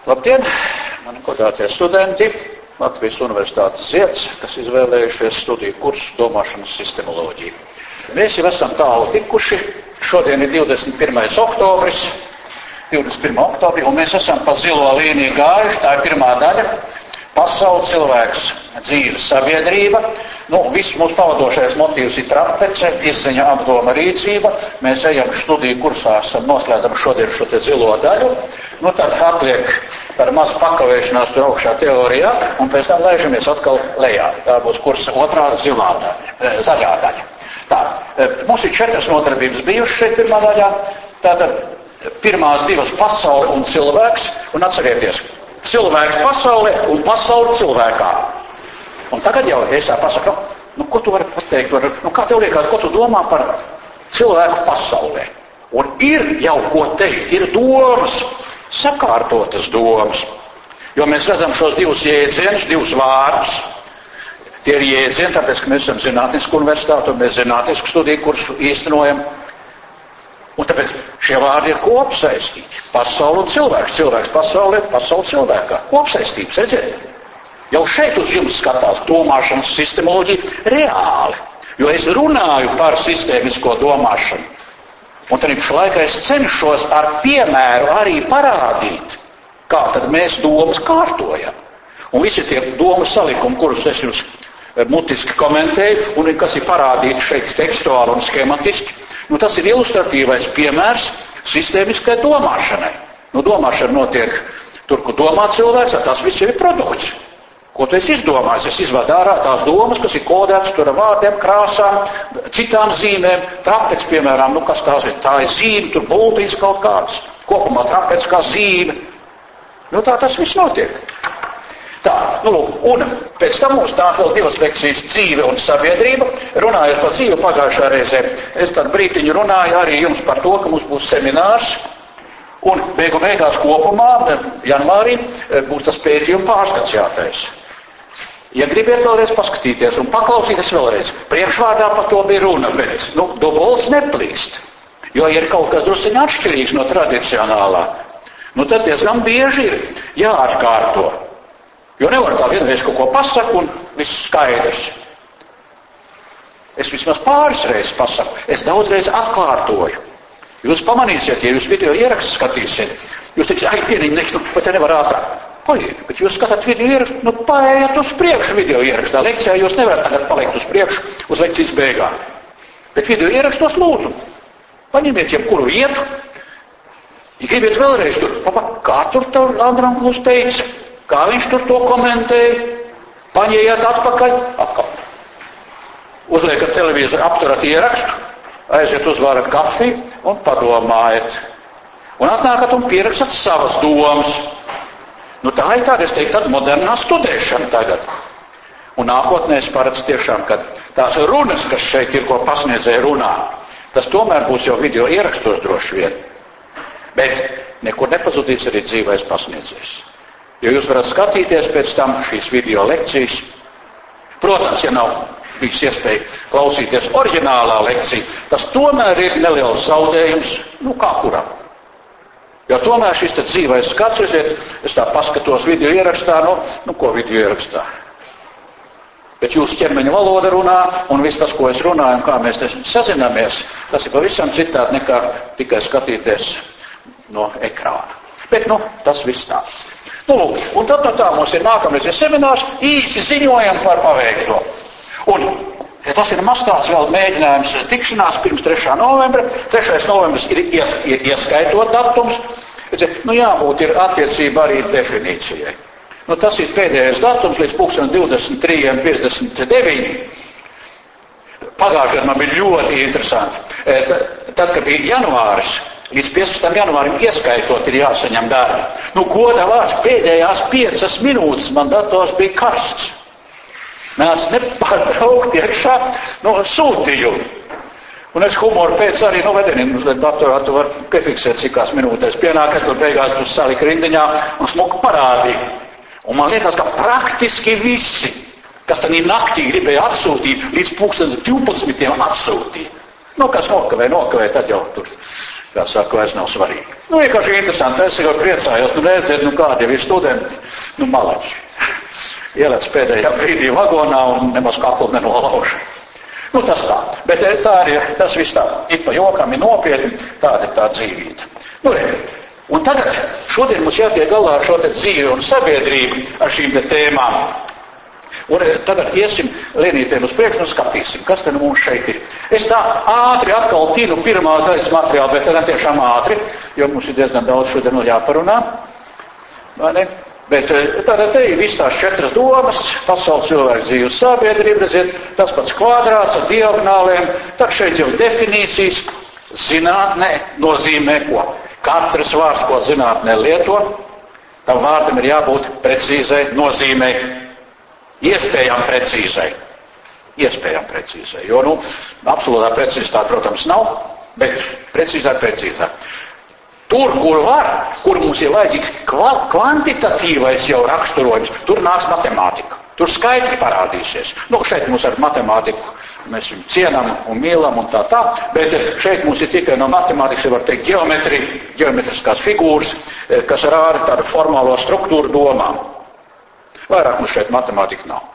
Labdien, mani godātie studenti, Latvijas Universitātes Zieds, kas izvēlējušies studiju kursu domāšanas sistemoloģiju. Mēs jau esam tālu tikuši, šodien ir 21. oktobris, 21. oktobrī, un mēs esam pa zilo līniju gājuši, tā ir pirmā daļa, pasaule, cilvēks, dzīve, sabiedrība. Viss mūsu pavadošais motīvs ir trapece, izziņa, apdoma, rīcība. Mēs ejam studiju kursā, noslēdzam šodien šo te zilo daļu. Tad atliek par mazu pakavēšanās tur augšā teorijā, un pēc tam laižamies atkal lejā. Tā būs kursa otrā zaļā daļa. Tā, mums ir 4 nodarbības bijušas šeit pirmā daļā. Tātad pirmās 2 pasaule un cilvēks, un atcerieties, cilvēks pasaulē un pasaule cilvēkā. Un tagad jau es pasaku, ko tu vari pateikt, kā tev liekas, ko tu domā par cilvēku pasaulē? Un ir jau ko teikt, ir domas, sakārtotas domas. Jo mēs redzam šos 2 jēdzienus, 2 vārdus. Tie ir jēdzieni, tāpēc, ka mēs esam zinātnisku universitāti un mēs zinātnisku studiju kursu īstenojam. Un tāpēc šie vārdi ir kopsaistīti. Pasaule un cilvēks. Cilvēks pasaulē, pasaule cilvēkā. Kopsaistības, redziet? Jau šeit uz jums skatās domāšanas sistemoloģija reāli. Jo es runāju par sistēmisko domāšanu. Un tad pašā laikā es cenšos ar piemēru arī parādīt, kā tad mēs domas kārtojam. Un visi tie domas salikumi, kurus es jums mutiski komentēju, un kas ir parādīti šeit tekstuāli un skematiski, tas ir ilustratīvais piemērs sistēmiskai domāšanai. Domāšana notiek tur, kur domā cilvēks, tas viss ir produkts. Ko tu esi izdomājis? Es izvadu ārā tās domas, kas ir kodētas tur ar vārdiem, krāsām, citām zīmēm. Trapec, piemēram, kas tās ir? Tā ir zīme, tur bultiņas kaut kādas. Kopumā trapec kā zīme. Tā tas viss notiek. Tā, un pēc tam mums nāk vēl 2 lekcijas dzīve un sabiedrība. Runājot par dzīvi pagājušā reizē, es tad brītiņu runāju arī jums par to, ka mums būs seminārs. Un beigās kopumā, janvārī, būs tas pētījuma pārskats jātaisa. Ja gribiet vēlreiz paskatīties un paklausīties vēlreiz, priekšvārdā par to bija runa, bet, dubults neplīst. Jo, ja ir kaut kas drusciņ atšķirīgs no tradicionālā, tad diezgan bieži ir jāatkārto. Jo nevar tā vienreiz kaut ko pasaku un viss skaidrs. Es vismaz pāris reizes pasaku, es daudzreiz atkārtoju. Jūs pamanīsiet, ja jūs video ierakstu skatīsiet, jūs teiksiet, pieniņ, vai te nevar ātrāk. Paiet, bet jūs skatāt video ierakstu, paējiet uz priekšu video ierakstā. Lekcijā jūs nevarat tagad palikt uz priekšu uz lekcijas beigām. Bet video ierakstos lūdzu. Paņemiet jebkuru vietu. Ja gribiet vēlreiz tur, kā tur Andrankovs teica, kā viņš tur to komentēja, paņējiet atpakaļ, atkal. Uzliekat televizoru, apturat ierakstu, aiziet uzvārat kafiju un padomājiet. Un atnākat un pierakstat savas domas. Tā ir tāda, es teiktu, tāda modernā studēšana tagad. Un nākotnē es paredzu tiešām, ka tās runas, kas šeit ir, ko pasniedzēja runā, tas tomēr būs jau video ierakstos droši vien. Bet nekur nepazudīs arī dzīvais pasniedzējs. Jo jūs varat skatīties pēc tam šīs video lekcijas. Protams, ja nav bijis iespēja klausīties oriģinālā lekcija, tas tomēr ir neliels zaudējums, kā kuram. Jo tomēr šis te dzīvais skats, es tā paskatos video ierakstā, ko video ierakstā. Bet jūsu ķermeņa valoda runā, un viss tas, ko es runāju, un kā mēs te sazināmies, tas ir pavisam citādi nekā tikai skatīties no ekrāna. Bet, tas viss tā. Un tad tā mums ir nākamais seminārs, īsi ziņojam par paveikto. Un tas ir mazstāsts vēl mēģinājums tikšanās pirms 3. novembra. 3. novembris ir ieskaitot datums. Jābūt ir attiecība arī definīcijai. Tas ir pēdējais datums līdz 23:59. Pagājušajā gadā man bija ļoti interesanti. Tad, kad bija janvāris, līdz 15. janvārim ieskaitot ir jāsaņem darbi. Goda vārds, pēdējās 5 minūtes man dators bija karsts. Mēs nepārtraukt iekšā sūtījumu. Un es humoru pēc arī vedeniem uz datorā tu var piefiksēt, cikās minūtēs pienāk, tur beigās tu salika rindiņā un smuku parādīja. Un man liekas, ka praktiski visi, kas tad naktī gribēja atsūtīt, līdz 12 atsūtīja. Kas nokavē, tad jau tur kā saka, vairs nav svarīgi. Vienkārši interesanti, es jau priecājos, redziet, kādi jau ir studenti, malači. Ielēc pēdējā brīdī vagonā un nemaz kaklu nenolauž. Tas tā. Bet tā arī, tas viss tā, ik pa jokam ir nopietni, tāda ir tā dzīvība. Un tagad, šodien mums jātiek galā ar šo te dzīvi un sabiedrību, ar šīm te tēmām. Un tagad iesim lienītiem uz priekšu un skatīsim, kas te mums šeit ir. Es tā ātri atkal tinu pirmā daļas materiālu, bet tagad tiešām ātri, jo mums ir diezgan daudz šodien jāparunā. Vai ne? Bet tātad te ir viss tās 4 domas, pasaules cilvēku dzīves sabiedrība, redziet, tas pats kvadrāts ar diagonāliem, tad šeit jau definīcijas, zinātnē nozīmē ko? Katrs vārds, ko zinātnē lieto, tam vārdam ir jābūt precīzai nozīmei, iespējām precīzai. Iespējām precīzai, jo, absolūtā precizitāte, protams, nav, bet precīzāk. Tur, kur var, kur mums ir vajadzīgs kvantitatīvais jau raksturojums, tur nāks matemātika. Tur skaitļi parādīsies. Šeit mums ar matemātiku mēs viņu cienam un mīlam un tā, bet šeit mums ir tikai no matemātikas, var teikt, geometrija, geometriskās figūras, kas rāda tādu formālo struktūru domām. Vairāk mums šeit matemātika nav.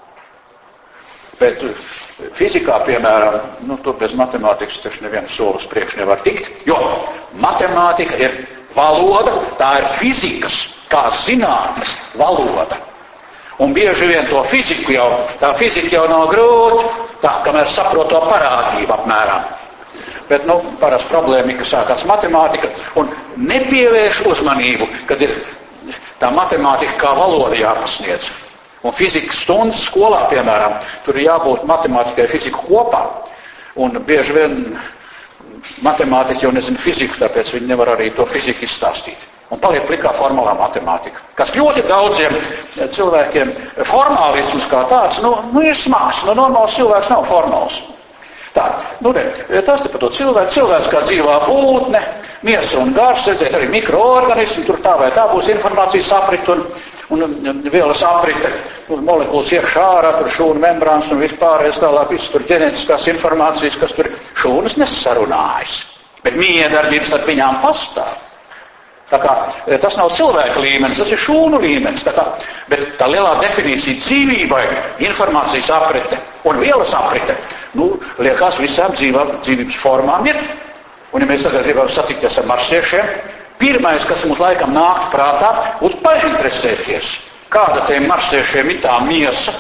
Bet fizikā, piemēram, tur bez matemātikas taču nevienu soli uz priekšu nevar tikt, jo matemātika ir valoda, tā ir fizikas, kā zinātnes valoda. Un bieži vien to fiziku tā fizika jau nav grūti, tā, kamēr saprot to parādību apmēram. Bet, parasti problēma, ka sākās matemātika un nepievērš uzmanību, kad ir tā matemātika kā valoda jāpasniedz. Un fizikas stundas skolā, piemēram, tur ir jābūt matemātikai fiziku kopā. Un bieži vien matemātiķi jau nezina fiziku, tāpēc viņi nevar arī to fiziku izstāstīt. Un paliek plikā formālā matemātika. Kas ļoti daudziem cilvēkiem formālisms kā tāds, ir smags. Normāls cilvēks nav formāls. Tā, tas te par to cilvēks kā dzīvā būtne, miesa un gars, redzēt arī mikroorganismi, tur tā vai tā būs informācijas aprit un vielas aprite, molekulas iekšā ārā, tur šūnu membrāns un vispārējais tālāk, viss tur ģenētiskās informācijas, kas tur šūnas nesarunājas. Bet miedarbības ar viņām pastāv. Tā kā tas nav cilvēka līmenis, tas ir šūnu līmenis. Bet tā lielā definīcija dzīvībai, informācijas aprite un vielas aprite, liekas visām dzīvības formām ir. Un ja mēs tagad gribam satikties ar marsiešiem, pirmais, kas mums laikam nāk prātā, būtu painteresēties, kāda tiem marsiešiem ir tā miesa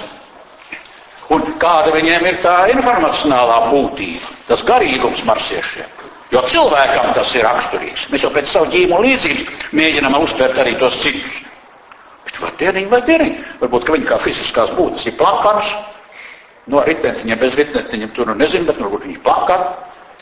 un kāda viņiem ir tā informacionālā būtība, tas garīgums marsiešiem. Jo cilvēkam tas ir raksturīgs. Mēs jau pēc savu ģīmu līdzības mēģinām uztvert arī tos citus. Bet vai dieniņi? Varbūt, ka viņi kā fiziskās būtnes ir plakanas. Ar ritentiņiem, bez ritentiņiem tur nezinu, bet varbūt viņi plakani.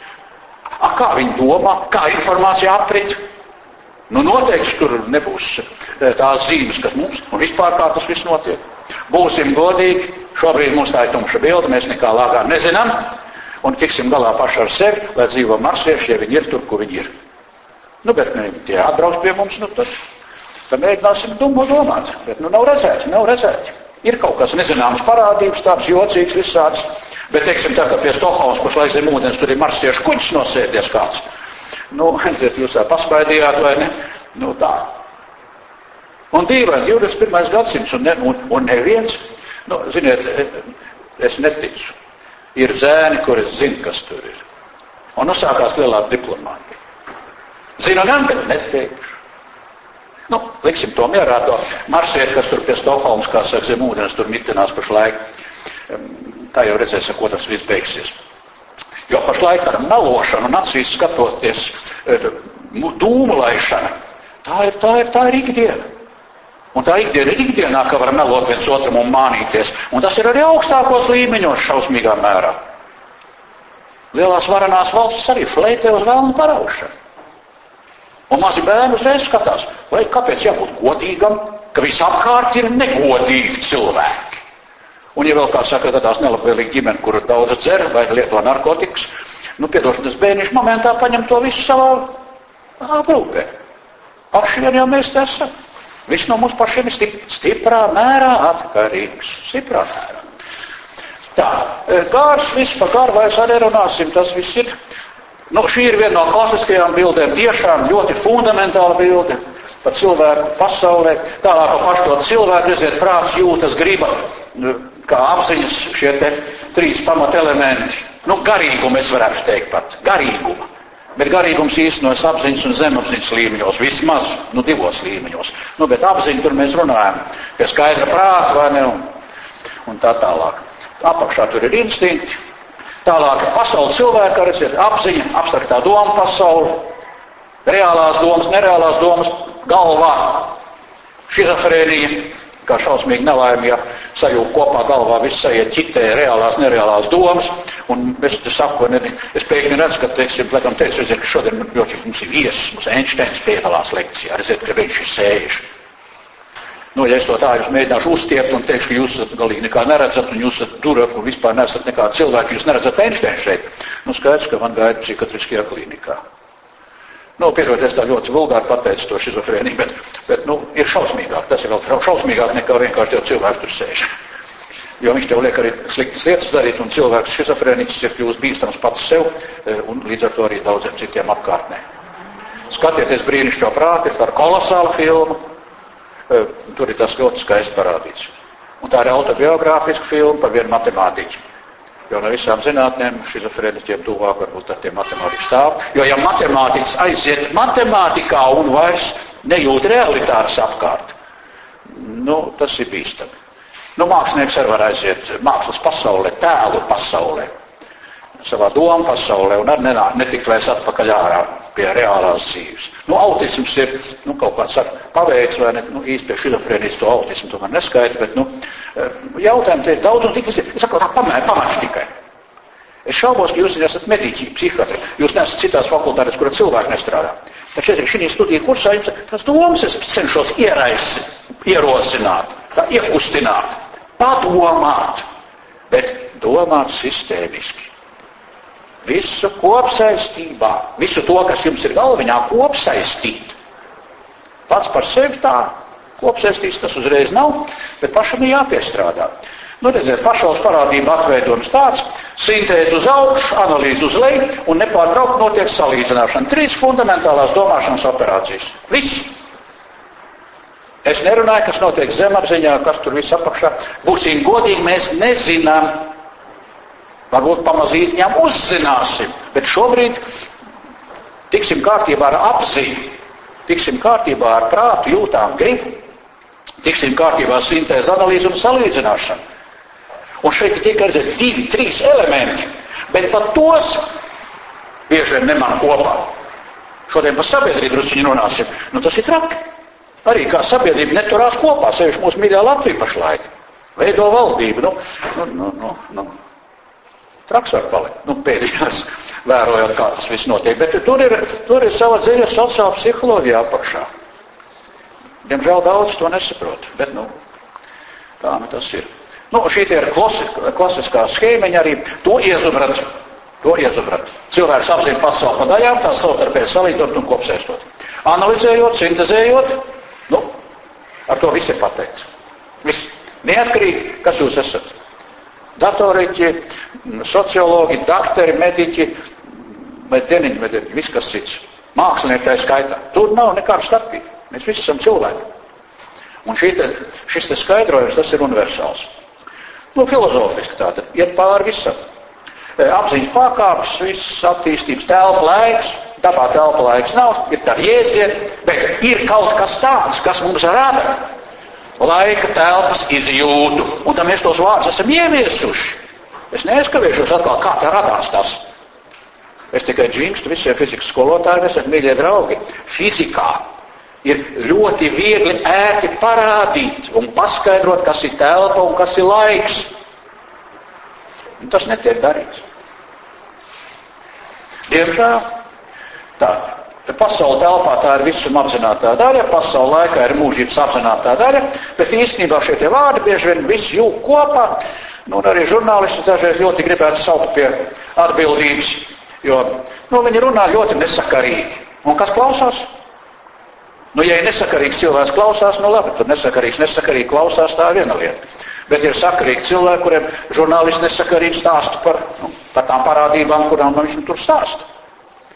Kā viņi domā, kā informācija aprit? Noteikti tur nebūs tās zīmes, kas mums, un vispār kā tas viss notiek. Būsim godīgi, šobrīd mums tā ir tumša bilde, mēs nekā lāgā nezinām. Un tiksim galā paši ar sevi, lai dzīvo marsieši, ja viņi ir tur, kur viņi ir. Bet tie atbrauc pie mums, tad mēģināsim domāt. Bet nav redzēti. Ir kaut kas nezināms parādības, tāds jocīgs, visāds. Bet, teiksim, tā, ka pie Stokholmas pašlaik zem ūdens tur ir marsiešu kuģis nosēdies kāds. Jūs tā paspaidījāt, vai ne? Tā. Un dīvaini, 21. gadsimts, un neviens, ziniet, es neticu. Ir zēni, kur es zinu, kas tur ir. Un sākās lielā diplomātija. Zinu gan, bet neteikšu. Liksim to mierā, to marsieti, kas tur pie Stokholmas, kā saka, zem ūdens, tur mitinās pašlaik. Tā jau redzēsim, ko tas viss beigsies. Jo pašlaik tāda melošana un acīs skatoties dūmu laišana, tā ir ikdiena. Un tā ikdiena ir ikdienā, ka var melot viens otram un mānīties. Un tas ir arī augstākos līmeņos šausmīgā mērā. Lielās varenās valstis arī fleitē uz vēlnu paraušanu. Un mazi bērni uzreiz skatās, vai kāpēc jābūt godīgam, ka visapkārt ir negodīgi cilvēki. Un ja vēl kā saka, ka tās nelabvēlīgi ģimeni, kur daudz dzer vai lieto narkotikas, piedošanas bērniši momentā paņem to visu savā aprūpē. Paši vien jau mēs te esam. Viss no mums pašiem ir stiprā mērā atkarīgs. Stiprā mērā. Tā, gārs, viss par gāru vairs arī runāsim, tas viss ir. Nu, šī ir viena no klasiskajām bildēm, tiešām ļoti fundamentāla bilde par cilvēku pasaulē. Tālāk par pašu to cilvēku, redziet, prāts, jūtas, griba, kā apziņas šie te 3 pamatelementi. Nu, garīgumu es varētu teikt pat, garīgumu. Bet garīgums īstenojas apziņas un zemapziņas līmeņos, vismaz, 2 līmeņos. Bet apziņu tur mēs runājam, pie skaidra prāta, vai ne, un tā tālāk. Apakšā tur ir instinkti. Tālāk pasauli cilvēka, redziet, apziņa, abstraktā doma pasauli, reālās domas, nereālās domas, galvā, šizofrēnija, kā šausmīgi nelaimi, ja sajūg kopā galvā, viss sajiet ķitē, reālās, nereālās domas, un es te saku, es pēkšņi redzu, ka, teiksim, laikam teicu, redziet, ka šodien ļoti mums ir viesis, mums Einsteins piedalās lekcijā, redziet, ka viņš ir sējuši. Ja es to tā jūs mēģināšu uzstiept un teikšu, ka jūs galīgi nekā neredzat, un jūs esat durāk, un vispār nesat nekā cilvēki, jūs neredzat Einsteinu šeit. Skaidrs, ka man gaida psihiatriskajā klīnikā. Piedod, es tā ļoti vulgāri pateicu to šizofrēniju, bet ir šausmīgāk. Tas ir vēl šausmīgāk nekā vienkārši tev cilvēks tur sēž. Jo viņš tev liek arī sliktas lietas darīt, un cilvēks šizofrēniķis ir kļūst bīstams pats sev, un līdz ar to arī daudziem citiem apkārtnē. Skatieties brīnišķo prāti, ir par kolosālu filmu. Tur ir tas ļoti skaisti parādīts. Un tā ir autobiogrāfiska filma par vienu matemātiķu. Jo no visām zinātnēm šizofrēniķiem tuvāk varbūt tie matemātiķi stāv. Jo ja matemātiķis aiziet matemātikā un vairs nejūt realitātes apkārt, tas ir bīstami. Mākslinieks arī var aiziet mākslas pasaulē, tēlu pasaulē, savā domu pasaulē un arī netikt vairs atpakaļ ārā pie reālās dzīves. Autisms ir, kaut kāds paveids, vai ne, īsti pie šizofrēnijas to autismu tomēr neskaita, bet, jautājumi te ir daudz un tik, es saku, tā pamēķi tikai. Es šaubos, ka jūs esat mediķi, psihiatri, jūs neesat citās fakultātēs, kura cilvēki nestrādā. Taču šī studija kursā jums tās domas es cenšos ierosināt, tā iekustināt, padomāt, bet domāt sistēmiski. Visu kopsaistībā, visu to, kas jums ir galviņā, kopsaistīt. Pats par sevi tā kopsaistīts tas uzreiz nav, bet pašam ir jāpiestrādā. Redziet, pašals parādība atveidojums tāds, sintēze uz augšu, analīze uz leju un nepārtraukt notiek salīdzināšana. 3 fundamentālās domāšanas operācijas. Viss. Es nerunāju, kas notiek zemapziņā, kas tur viss apakšā. Būsim godīgi, mēs nezinām. Varbūt pamazīt viņām uzzināsim, bet šobrīd tiksim kārtībā ar apziņu, tiksim kārtībā ar prātu, jūtām, gribu, tiksim kārtībā ar sintēzi, analīzi un salīdzināšanu. Un šeit ir tikai 2, 3 elementi, bet pat tos bieži vien neman kopā. Šodien par sabiedrību drusciņi runāsim, tas ir traki. Arī kā sabiedrība neturās kopā, sevišķi mūsu mīļā Latvija pašlaik. Veido valdību, Traks var palikt, pēdējās vērojot, kā tas viss notiek, bet tur ir sava dziļa sociāla psiholoģija apakšā. Diemžēl daudz to nesaprot, bet, tā tas ir. Šī ir klasiskā schēmeņa arī, to iezubrat. Cilvēks apzina pasauli pa daļām, tās savstarpēji salīdzinot un kopsaistot. Analizējot, sintezējot, ar to viss ir pateikts. Viss. Neatkarīgi, kas jūs esat. Datoriķi, sociologi, dakteri, mediķi, mediķi, viss kas cits. Mākslinieki tā skaitā. Tur nav nekāda starpība. Mēs visi esam cilvēki. Un šis te skaidrojums, tas ir universāls. Filozofiski tātad, iet pāri visam. Apziņas pārkāpes, viss attīstības telpa laiks, dabā telpa laiks nav, ir tā jēdzieni, bet ir kaut kas tāds, kas mums rada laika telpas izjūtu. Un tā mēs tos vārdus esam ieviesuši. Es neaizkavēšos atkal, kā tā radās tas. Es tikai džingstu visiem fizikas skolotājiem, esat mīļie draugi. Fizikā ir ļoti viegli ērti parādīt un paskaidrot, kas ir telpa un kas ir laiks. Un tas netiek darīts. Diemžēl tā. Pasaule telpā tā ir visuma apzinātā daļa, pasaule laikā ir mūžības apzinātā daļa, bet īstenībā šie tie vārdi bieži vien visi jūg kopā, arī žurnālisti dažreiz ļoti gribētu saukt pie atbildības, jo, viņi runā ļoti nesakarīgi. Un kas klausās? Ja ir nesakarīgs cilvēks klausās, labi, tur nesakarīgi klausās, tā ir viena lieta. Bet ir sakarīgi cilvēki, kuriem žurnālisti nesakarīgi stāsta par tām parādībām, kurām viņš tur stāsta.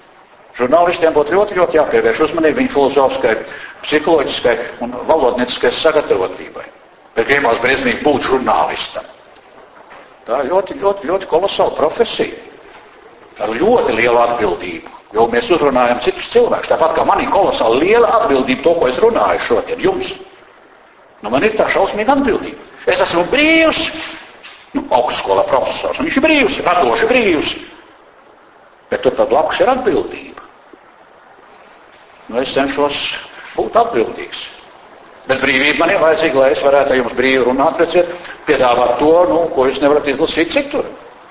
Žurnālistiem būtu ļoti jāpievērš uzmanība viņu filozofiskai, psiholoģiskai un valodnieciskai sagatavotībai. Bet gribās briesmīgi būt žurnālistam. Tā ir ļoti kolosāla profesija. Ar ļoti lielu atbildību. Jo mēs uzrunājam citus cilvēkus. Tāpat kā man ir kolosāli liela atbildība to, ko es runāju šodien jums. Man ir tā šausmīga atbildība. Es esmu brīvs, augstskolā profesors, un viņš ir brīvs, radoši brīvs. Bet tur pat blakus ir atbildība. Es cenšos būt atbildīgs. Bet brīvība man ir vajadzīga, lai es varētu jums brīvi runāt, redziet, piedāvāt to, ko jūs nevarat izlasīt citur.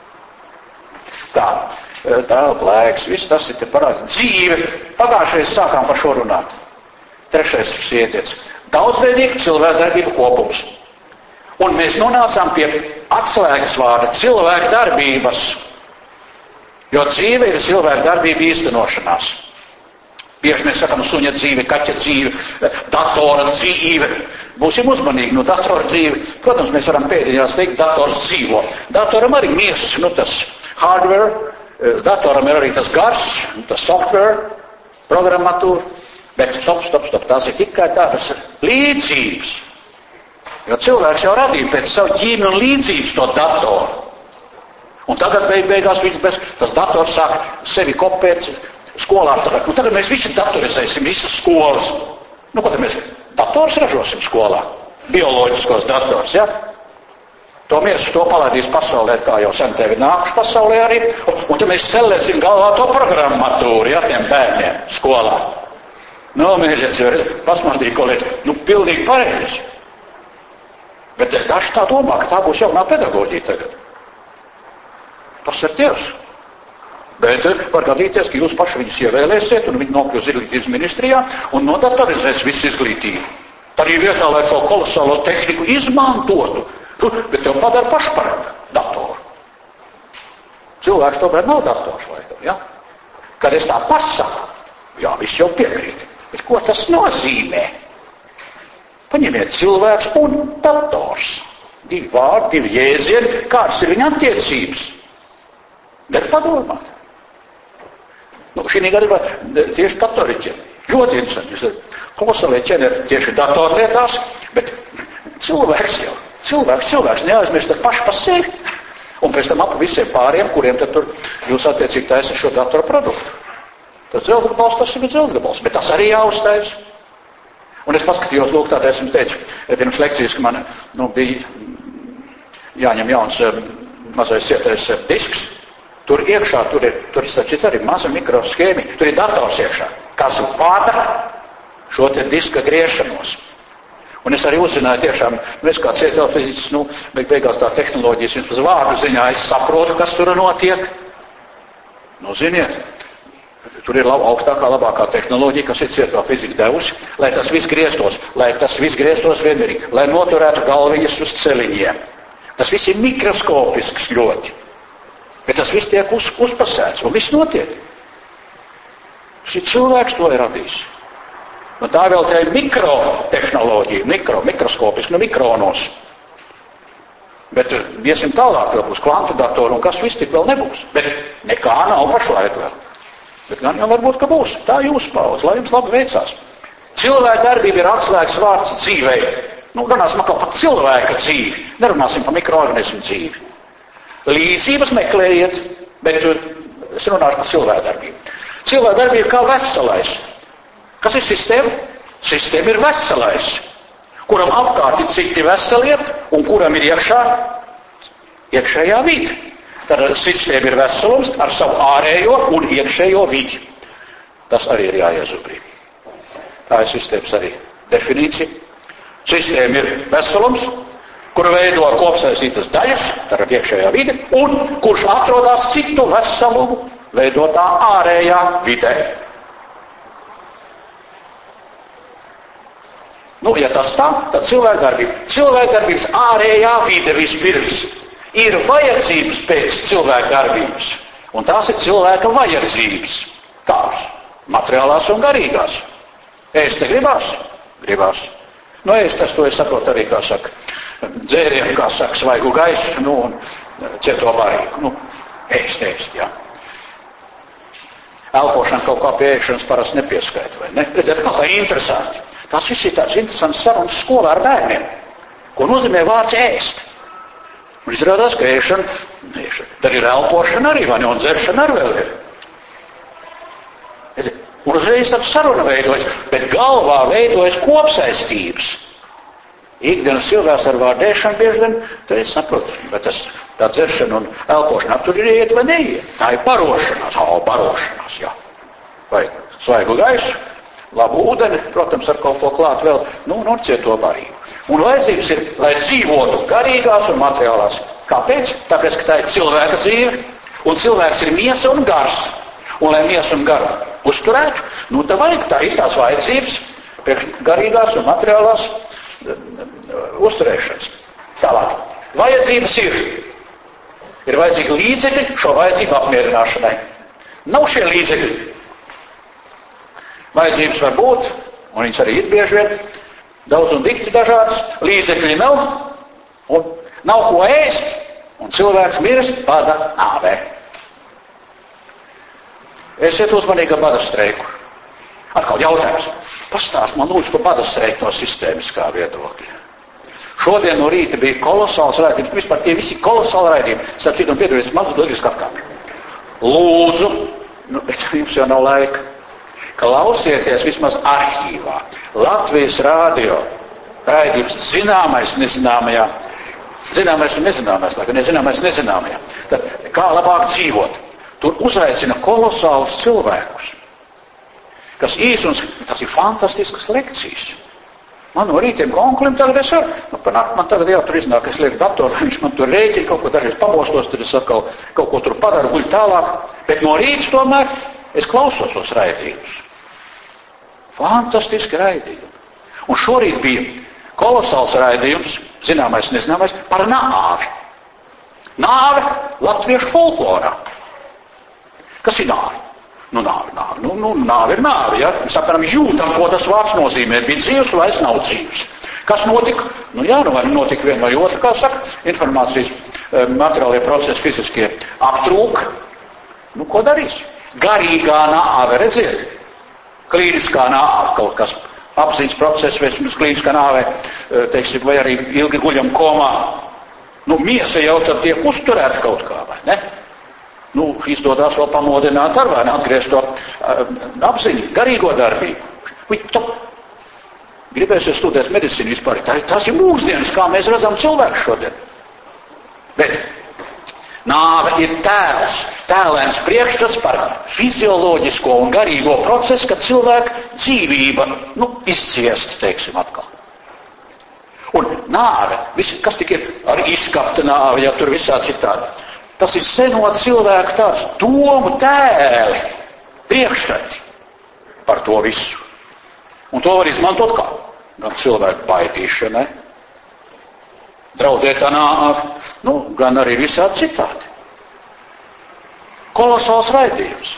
Tā laiks, viss tas ir te parādi. Dzīve. Pagājušais sākām par šo runāt. Trešais šis ietiets. Daudzveidīga cilvēkdarbība kopums. Un mēs nonācām pie atslēgas vārda cilvēku darbības. Jo dzīve ir cilvēku darbība īstenošanās. Bieži mēs sakam suņa dzīve, kaķa dzīve, datora dzīve. Būsim uzmanīgi, datora dzīve. Protams, mēs varam pēdiņās teikt, dators dzīvo. Datoram arī miers, tas hardware, datoram ir arī tas gars, tas software, programmatūra. Bet stop, tās ir tikai tādas līdzības. Jo cilvēks jau radīja pēc savu ģīmi un līdzības to datoru. Un tagad beigās tas dators sāk sevi kopēt skolā. Tagad mēs visi datorizēsim, visas skolas. Ko tad mēs dators ražosim skolā? Bioloģiskos dators, ja? To palaidīs pasaulē, kā jau sen tevi nākuši pasaulē arī. Un tad mēs stelēsim galvā to programmatūru, ja, tiem bērniem skolā. Mēģiet, pasmādīgi kolēģi, pilnīgi pareizi. Bet daži tā domā, ka tā būs jaunā pedagoģija tagad. Tas ir Dievs. Bet var gadīties, ka jūs paši viņus ievēlēsiet, un viņi nokļūs izglītības ministrijā un nodatorizēs visu izglītību. Tā arī vietā, lai šo kolosālo tehniku izmantotu, bet tev padara paši par datoru. Cilvēks tomēr nav dators, laikam, ja? Kad es tā pasaku, jā, viss jau piekrīt. Bet ko tas nozīmē? Paņemiet cilvēks un dators. Divi vārdi, divi jēdzieni, kādas ir viņa attiecības. Bet padomāt. Šī gadījumā tieši datoriķiem. Ļoti interesanti. Kolosālie ķēnieri tieši datorlietās, bet cilvēks neaizmirst paši par sevi. Un pēc tam ap visiem pāriem, kuriem tad tur jūs attiecīgi taisat šo datoru produktu. Tas dzelzgabals, tas ir dzelzgabals, bet tas arī jāuztais. Un es paskatījos, lūk, tādā esmu teicu, pirms lekcijas, ka man bija jāņem jauns mazais cietais disks. Tur iekšā, tur ir arī maza mikroskēmi, tur ir dators iekšā, kas vada šo te diska griešanos. Un es arī uzzināju tiešām, es kā cietelfiziķis, beigās tā tehnoloģijas, jums uz vārdu ziņā, es saprotu, kas tur notiek. Ziniet, tur ir augstākā, labākā tehnoloģija, kas ir cietā fizika devusi, lai tas viss grieztos vienmērīgi, lai noturētu galviņas uz celiņiem. Tas viss ir mikroskopisks ļoti, bet tas viss tiek uzpasēts, un viss notiek. Šī cilvēks to ir radījis. Un tā vēl tā ir mikrotehnoloģija, mikroskopiski, mikronos. Bet iesim tālāk, vēl būs kvantu datoru, un kas viss tik vēl nebūs. Bet nekā nav pašlaik vēl. Bet gan jau varbūt, ka būs. Tā jūs paudz, lai jums labi veicās. Cilvēka darbība ir atslēgas vārds dzīvei. Runāsim atkal par cilvēka dzīvi. Nerunāsim par mikroorganismu dzīvi. Līdzības meklējiet, bet es runāšu par cilvēka darbību. Cilvēka darbība kā veselais. Kas ir sistēma? Sistēma ir veselais, kuram apkārt ir citi veselie un kuram ir iekšējā vide. Tad sistēma ir veselums ar savu ārējo un iekšējo vidi. Tas arī ir jāiezubrī. Tā ir sistēmas arī definīcija. Sistēma ir veselums, kuru veido kopsaistītas daļas, tad ir iekšējā vide, un kurš atrodas citu veselumu veidotā ārējā vidē. Ja tas tā, tad cilvēkdarbības ārējā vide vispirms ir vajadzības pēc cilvēkdarbības. Un tās ir cilvēka vajadzības. Tās, materiālās un garīgās. Ēst te gribās? Gribās. Ēst tas, to es saprotu arī, kā saka, dzēriem, kā saka, svaigu gaisu, un cieto barīgu. Ēst, jā. Elpošana kaut kā pie ēšanas parasti nepieskaita, vai ne? Redziet, kā tā interesanti. Tas viss ir tāds interesants sarunas skolā ar bērniem. Ko nozīmē vārds ēst? Un izrādās, ka ēšana, tad ir elpošana arī, vai ne, un dzeršana arī vēl ir. Un uzreiz tāds saruna veidojas, bet galvā veidojas kopsaistības. Ikdienas cilvēks ar vārdu ēšanu bieži vien, tad es saprotu, bet tā dzeršana un elpošana tur ir iet vai neiet. Tā ir barošanās, barošanās, jā. Vai svaigu gaisu, labu ūdeni, protams, ar kaut ko klāt vēl, un cieto barību. Un vajadzīgs ir, lai dzīvotu garīgās un materiālās. Kāpēc? Tāpēc, ka tā ir cilvēka dzīve, un cilvēks ir miesa un gars. Un lai miesa un garu uzturētu, tad vajag tā ir tās vajadzības priekš garīgās un materiālās uzturēšanas. Tālāk. Vajadzības ir. Ir vajadzīgi līdzekļi šo vajadzību apmierināšanai. Nav šie līdzekļi. Vajadzības var būt, un viņas arī ir bieži vien, daudz un dikti dažādas, līdzekļi nav, un nav ko ēst, un cilvēks mirst bada nāvē. Esiet uzmanīgi ar bada streiku. Atkal jautājums. Pastāst man lūdzu par bada streiku no sistēmiskā viedokļa. Šodien no rīta bija kolosāls raidījums, vispār tie visi kolosāli raidījumi, starp citu un piedodies mazu dodrīsku atkāpi. Lūdzu, bet jums jau nav laika. Klausieties vismaz arhīvā. Latvijas rādio raidījums zināmais nezināmajā. Zināmais un nezināmais, lai nezināmais nezināmajā. Tad kā labāk dzīvot? Tur uzaicina kolosālus cilvēkus, kas tas ir fantastiskas lekcijas. Man no rītiem onklim tagad es varu, panākt man tagad jau tur iznāk, es lieku datoru, viņš man tur rēķina, kaut ko dažreiz pamostos, tad es atkal kaut ko tur padaru, guļu tālāk, bet no rīta tomēr es klausos tos raidījumus. Fantastiski raidījumi. Un šorīt bija kolosāls raidījums, zināmais, nezināmais, par nāvi. Nāve latviešu folklorā. Kas ir nāve? Nāve ir nāve, ja? Mēs apmēram jūtam, ko tas vārds nozīmē. Bija dzīvs vai es nav dzīvs. Kas notika? Vai notika viena vai otra, kā saka, informācijas materiālie procesi fiziskie aptrūk. Ko darīs? Garīgā nāve, redziet? Klīniskā nāve, kaut kas apziņas process, vai klīniskā nāve, teiksim, vai arī ilgi guļam komā. Miesa jau tad tiek uzturēta kaut kā, vai ne? Izdodās vēl pamodināt ar vai atgriezt to apziņu, garīgo darbību. Gribēsies studēt medicīnu vispār. Tās ir mūsdienas, kā mēs redzam cilvēku šodien. Bet nāve ir tēlēns priekšstats par fizioloģisko un garīgo procesu, kad cilvēka dzīvība, izciest, teiksim, atkal. Un nāve, kas tik ir ar izskapta nāve, ja tur visā citādi. Tas ir seno cilvēku tāds domu tēli, priekšstati par to visu. Un to var izmantot kā? Gan cilvēku baidīšanai, draudēt ar nāvi, gan arī visādi citādi. Kolosāls raidījums.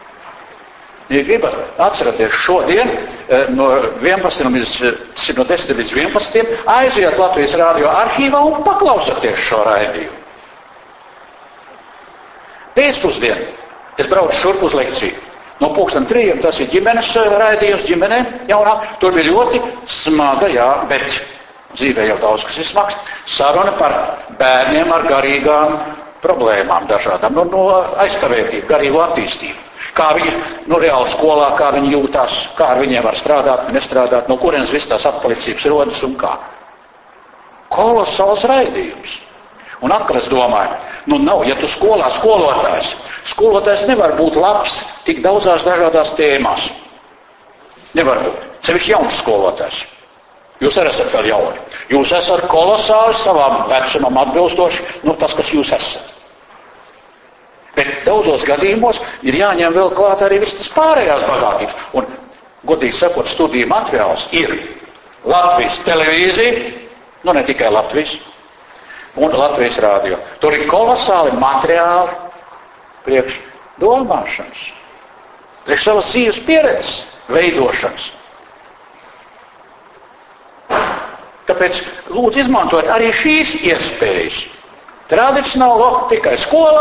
Ja gribat atceraties šodien, no 10 līdz 11, aiziet Latvijas rādio arhīvā un paklausieties šo raidījumu. Pēcpusdienu es braucu šurp uz lekciju. No 2:30 tas ir ģimenes raidījums, ģimenēm jaunā. Tur bija ļoti smaga, bet dzīvē jau daudz, kas ir smags. Saruna par bērniem ar garīgām problēmām dažādām, no aizkavētību, garīgu attīstību. Kā viņi, reāli skolā, kā viņi jūtās, kā ar viņiem var strādāt, nestrādāt, no kurienes viss tās atpalicības rodas un kā. Kolosāls raidījums. Un atkal es domāju, ja tu skolā skolotājs nevar būt labs tik daudzās dažādās tēmās. Nevar būt. Sevišķi jauns skolotājs. Jūs arī esat vēl jauni. Jūs esat kolosāli savām vecumam atbilstoši, tas, kas jūs esat. Bet daudzos gadījumos ir jāņem vēl klāt arī viss tas pārējās bagātības. Un, godīgi sakot, studiju materiāls ir Latvijas televīzija, ne tikai Latvijas, un Latvijas rādio. Tur ir kolosāli materiāli priekš domāšanas, priekš savas dzīves pieredzes veidošanas. Tāpēc lūdzu izmantot arī šīs iespējas. Tradicionāli tikai skolā,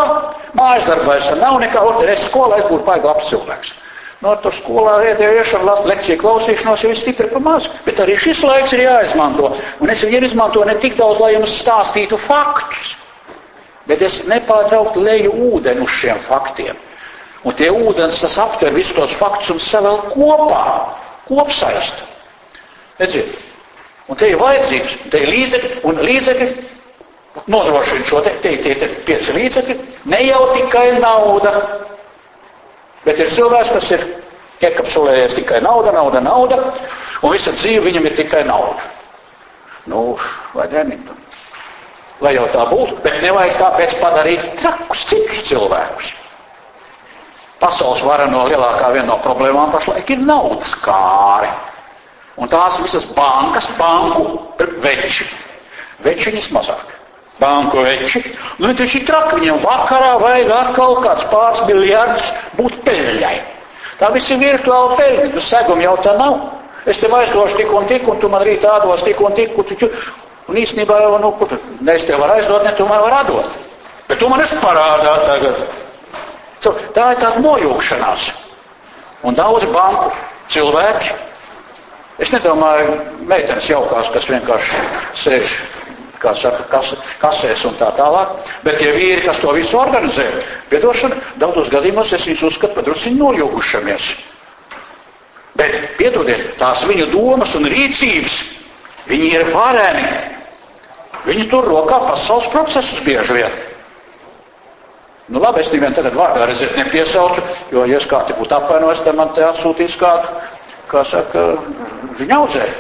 mājas darbā nav nekā, es skolā būtu baigi labs cilvēks. No tur skolā iešana, lekcija klausīšanos jau ir stipri pa maz, bet arī šis laiks ir jāizmanto. Un es viņu izmantoju ne tik daudz, lai jums stāstītu faktus, bet es nepārtraukti leju ūdeni uz šiem faktiem. Un tie ūdens, tas aptver visus tos faktus un savēl kopā, kopsaista. Redziet, un te ir vajadzīgs, te ir līdzekļi, un līdzekļi nodrošina šo, te 5 līdzekļi, ne jau tikai nauda, bet ir cilvēks, kas ir iekapsulējies tikai nauda, un visa dzīve viņam ir tikai nauda. Nu, vai nemītu? Lai jau tā būtu, bet nevajag tāpēc padarīt trakus citus cilvēkus. Pasaules vareno lielākā viena no problēmām pašlaik ir naudas kāre. Un tās visas bankas, banku veči. Večiņas mazāk. Banku veči. Nu, taču ir traki, viņiem vakarā vajag atkal kāds pāris miljardus būt peļņai. Tā viss ir virtuāla peļņa, tu segumi jau tā nav. Es tev aizdošu tik, un tu man rīt ādos tik, un īstenībā jau, nu, ne es tev var aizdot, ne tu man var atdot. Bet tu man esi parādā tagad. Tā ir tāda nojūkšanās. Un daudz banku cilvēki, es nedomāju meitenes jaukās, kas vienkārši sēž, kā saka, kasēs un tā tālāk, bet tie vīri, kas to visu organizē, piedošana, daudzos gadījumos es viņus uzskatu par drusciņu nojūgušamies. Bet, piedodiet, tās viņu domas un rīcības, viņi ir vareni. Viņi tur rokā pasaules procesus bieži vien. Nu labi, es nevienu tagad vārdā reizēt nepiesaucu, jo, ja es kādi būtu apvainojis, tad man te atsūtīs kādu, kā saka, žņaudzēju.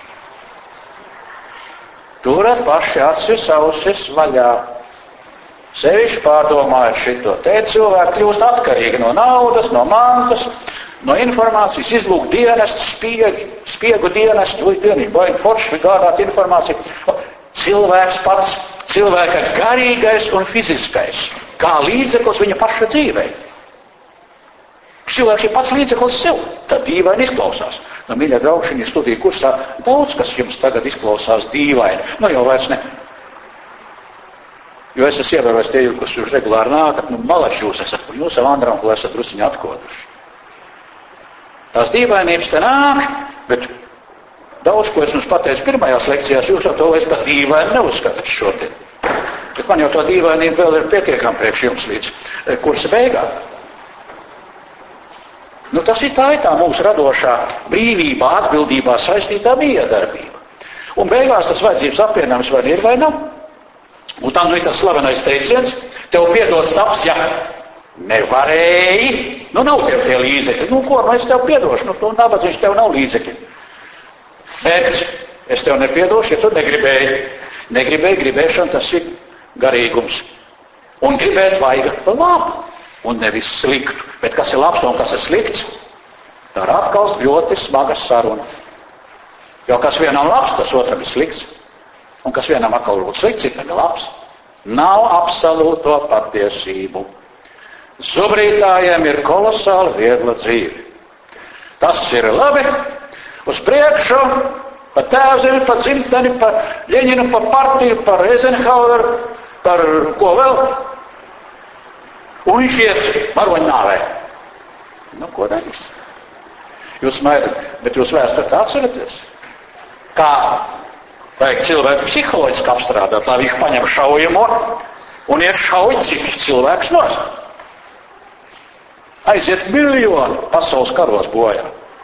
Turat paši acis, ausis vaļā. Sevišķi pārdomājot šito. Te cilvēki kļūst atkarīgi no naudas, no mantas, no informācijas, izlūk dienestu, spiegu dienestu, vienīgi baigi forši gādāt informāciju. Cilvēks pats, cilvēka garīgais un fiziskais, kā līdzeklis viņa paša dzīvei. Cilvēks ir pats līdzeklis sev, tad dīvaini izklausās. Nu, mīļie draugi, šī studiju kursā daudz, kas jums tagad izklausās dīvaini, nu jau vairs ne. Jo es esmu ievērojis tie, kas jūs regulāri nākat, nu malaši jūs esat, un jūs savu Andra esat drusiņi atkoduši. Tās dīvainības te nāk, bet daudz, ko es jums pateicu pirmajās lekcijās, jūs jau to vairs pat dīvaini neuzskatāt šodien. Bet man jau to dīvainība vēl ir pietiekami priekš jums līdz kursa beigām. Nu, tas ir tā mūsu radošā brīvībā, atbildībā saistītā miedarbība. Un beigās tas vajadzības apvienojums vai ir vai nav. Un tam nu ir tas slavenais teiciens, tev piedots taps, ja nevarēji, nu nav tev tie līdzekļi. Nu, ko, nu es tev piedošu, nu, tu nabadzīgs, tev nav līdzekļi. Bet es tev nepiedošu, ja tu negribēji. Gribēšana, tas ir garīgums. Un gribēt vajag labu. Un nevis sliktu, bet kas ir labs un kas ir slikts, tā ir atkal ļoti smaga saruna. Jo kas vienam labs, tas otram ir slikts, un kas vienam atkal būtu slikts, citam ir labs. Nav absolūto patiesību. Zubrītājiem ir kolosāli viegla dzīve. Tas ir labi, uz priekšu, pa tēvzemi, pa dzimteni, pa Ļeņinu, pa partiju, pa Eizenhaueru, par ko vēl? Un viņš iet varoņnāvē. Nu, ko darīs? Jūs smaidat, bet jūs vēsturē atceraties? Kā vajag cilvēku psiholoģiski apstrādāt, lai viņš paņem šaujamo un iet šauj citus cilvēkus nost. Aiziet miljoni pasaules karos bojā.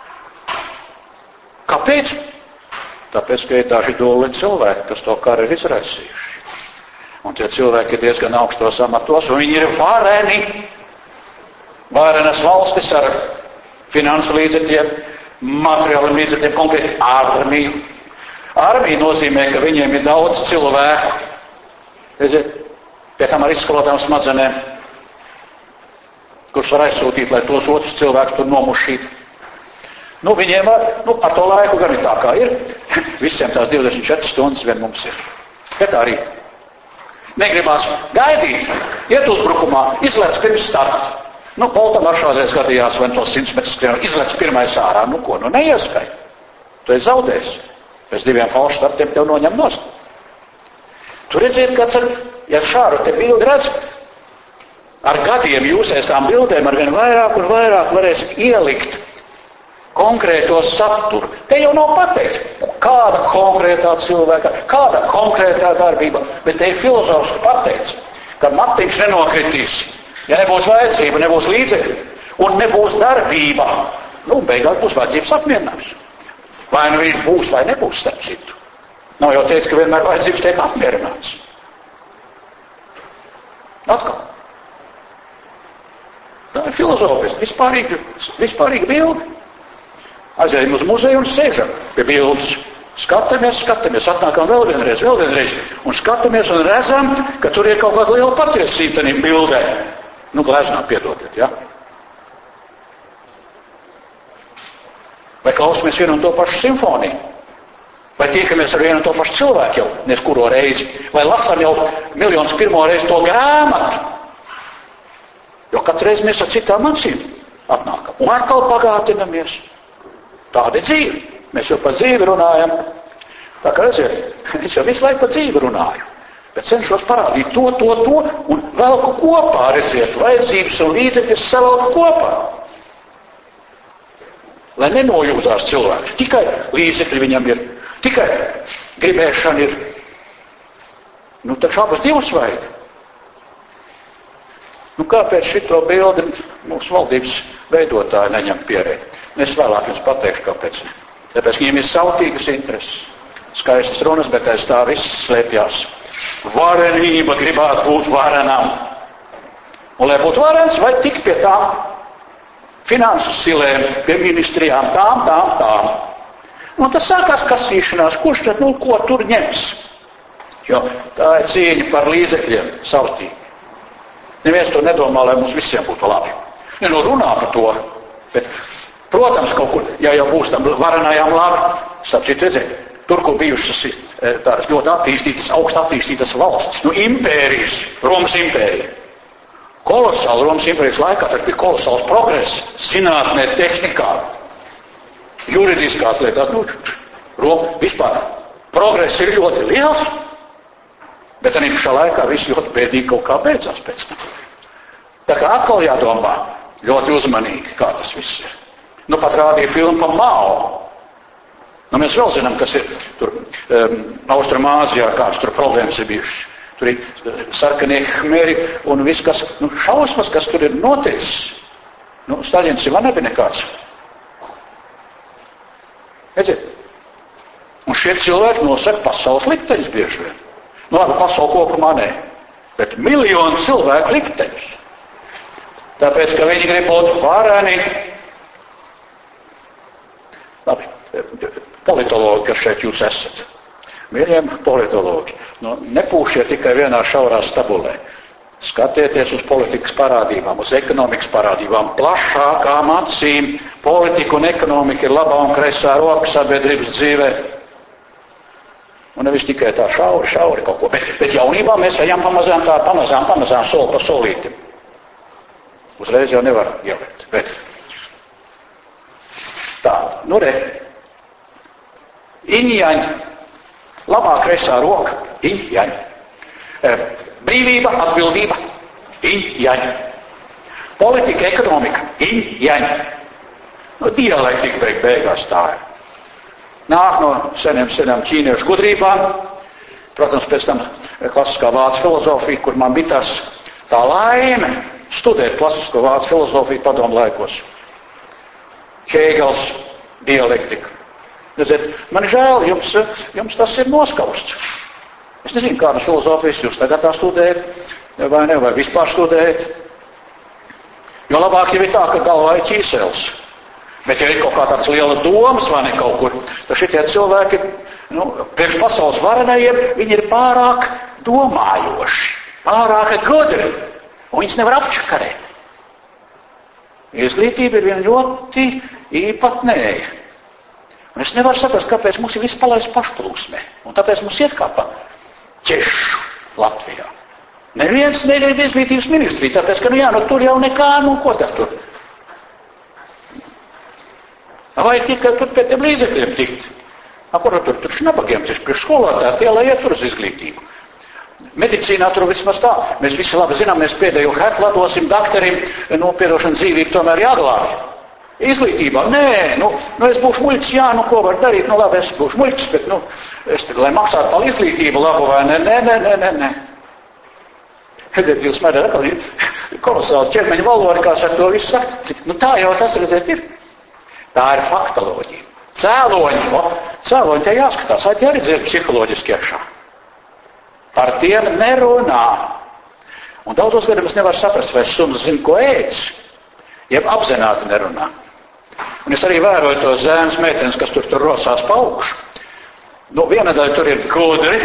Kāpēc? Tāpēc, ka ir daži doli cilvēki, kas to karu ir izraisījuši. Un tie cilvēki ir diezgan augstos amatos, un viņi ir vareni. Varenas valstis ar finansu līdzekļiem, materiāliem līdzekļiem, konkrēti armiju. Armija nozīmē, ka viņiem ir daudz cilvēku. Redziet, pie tam ar izskalotām smadzenēm, kurus var aizsūtīt, lai tos otrus cilvēkus tur nomušītu. Nu, viņiem ar to laiku gan ir tā kā ir. Visiem tās 24 stundas vien mums ir. Bet arī negribās gaidīt, iet uzbrukumā, izlēc pirms starta. Nu, Poltam ar šādreiz gadījās, vai to 100 metrus skrienot, izlēc pirmais ārā. Nu, ko, nu neieskait. Tu esi zaudējis. Pēc 2 falšu startiem tev noņem nost. Tu redziet, kāds ar, ja šādu te bildi redz, Ar gadiem jūs aiz tām bildēm ar vien vairāk un vairāk varēsiet ielikt konkrēto saturu. Te jau nav pateikts, kāda konkrētā cilvēka, kāda konkrētā darbība, bet te ir filozofski pateikts, ka matiņš nenokritīs. Ja nebūs vajadzība, nebūs līdzekļi un nebūs darbība, beigās būs vajadzības apmierinājums. Vai nu viņš būs vai nebūs, starp citu. Nav jau teicis, ka vienmēr vajadzības tiek apmierināts. Atkal. Tā ir filozofiski, vispārīga bilde. Aizējam uz muzeju un sēžam pie bildes. Skatāmies, atnākam vēl vienreiz, un skatāmies un redzam, ka tur ir kaut kāda liela patiesība tādiem bildē. Gleznā, piedodiet, ja? Vai klausamies vienu un to pašu simfoniju? Vai tiekamies ar vienu un to pašu cilvēku jau, neskuro reizi? Vai lasām jau miljonus pirmo reizi to grāmatu? Jo katru reizi mēs ar citām acīm atnākam. Un atkal pagātinamies. Tāda ir dzīve. Mēs jau par dzīvi runājam. Tā kā redziet, es jau visu laiku par dzīvi runāju. Bet cenšos parādīt to, un velku kopā, redziet, vajadzības un līdzekļus savelku kopā. Lai nenojūzās cilvēks. Tikai līdzekļi viņam ir, tikai gribēšana ir. Taču abas divas vajag. Kāpēc šito bildi mūsu valdības veidotāji neņem pierē? Es vēlāk jums pateikšu, kāpēc ne. Tāpēc viņiem ir sautīgas intereses, skaistas runas, bet aiz tā viss slēpjās. Varenība gribētu būt varenam. Un, lai būtu varens, vajag tikt pie tām finansu silēm, pie ministrijām, tām. Un tas sākās kasīšanās, kurš tad, ko tur ņems? Jo tā ir cīņa par līdzekļiem sautīgi. Neviens to nedomā, lai mums visiem būtu labi. Runā par to, bet, protams, kaut kur, ja jau būs tam varenajām labi, sapcīt redzēt, tur, kur bijušas tādas ļoti attīstītas, augst attīstītas valstis, impērijas, Romas impērija. Kolosāli Romas impērijas laikā, tas bija kolosāls progress, zinātnē, tehnikā, juridiskās lietās, vispār progress ir ļoti liels, bet arī šā laikā viss ļoti bēdīgi kaut kā beidzās pēc tam. Tā kā atkal jādomā ļoti uzmanīgi, kā tas viss ir. Pat rādīja filmu par Mao. Mēs vēl zinām, kas ir tur Austrumāzijā, kāds tur problēmas ir bijušas. Tur ir sarkanie khmeri un viss, kas, šausmas, kas tur ir noticis. Staļins jau nebija nekāds. Redziet? Un šie cilvēki nosaka pasaules likteņus bieži vien. Labi, pasauli kopumā nē, bet miljonu cilvēku likteņus. Tāpēc, ka viņi grib būt vareni. Labi, politologi, kas šeit jūs esat. Mīļiem politologi, nepūšiet tikai vienā šaurā stabulē. Skatieties uz politikas parādībām, uz ekonomikas parādībām, plašākām acīm. Politika un ekonomika ir labā un kreisā roka sabiedrības dzīvē. Un nevis tikai tā šauri kaut ko. Bet jaunībā mēs ejam pamazām, soli pa solītim. Uzreiz jau nevar ielikt. Bet tā, Iņjaņa, labā kreisā roka, iņjaņa. Brīvība, atbildība, iņjaņa. Politika, ekonomika, iņjaņa. Dialektika beigās tā ir. Nāk no seniem ķīniešu gudrībām, protams, pēc tam klasiskā vācu filozofija, kur man bija tā laime studēt klasisko vācu filozofiju padomu laikos. Hēgels, dialektika. Man žēl, jums tas ir noskausts. Es nezinu, kādas filozofijas jūs tagad tā studējat, vai vispār studējat. Jo labāk jau ir tā, ka galvā ir ķīsels. Bet ja ir kaut kā tādas lielas domas, vai ne kaut kur, tad šitie cilvēki, priekš pasaules varenajiem, viņi ir pārāk domājoši, pārāk gudri, un viņus nevar apčakarēt. Izglītība ir viena ļoti īpatnēja. Un es nevaru saprast, kāpēc mums ir viss palaist pašplūsmē. Un tāpēc mums iet kā pa ķešu Latvijā. Neviens negrib izglītības ministriju, tāpēc, ka tur jau nekā, ko tad tur? Vai tikai tur pie tiem līdzekļiem tikt? Kur tur šnabagiem tieši priekš skolotāji, tie lai iet tur uz izglītību. Medicīnā tur vismaz tā. Mēs visi labi zinām, mēs pēdējo heklu dosim daktarim, piedošana dzīvību tomēr jāglābj. Izglītībā, es būšu muļķis, ko var darīt, labi, es būšu muļķis, bet, es tad, lai maksātu par izglītību labu, vai nē. Redziet, jūs mēdāt atkal kolosāls ķermeņa valori, kā ar to visu sakt. Tā jau tas, redziet, ir. Tā ir faktoloģija. Cēloņi te jāskatās, vai tie arī dzird psiholoģiski iekšā. Par tiem nerunā. Un daudzos gadījumos nevar saprast, vai suns zina, ko ēdis, jeb apzināti nerunā. Un es arī vēroju tos zēnas meitenes, kas tur rosās pa augšu. Viena daļa tur ir gudri,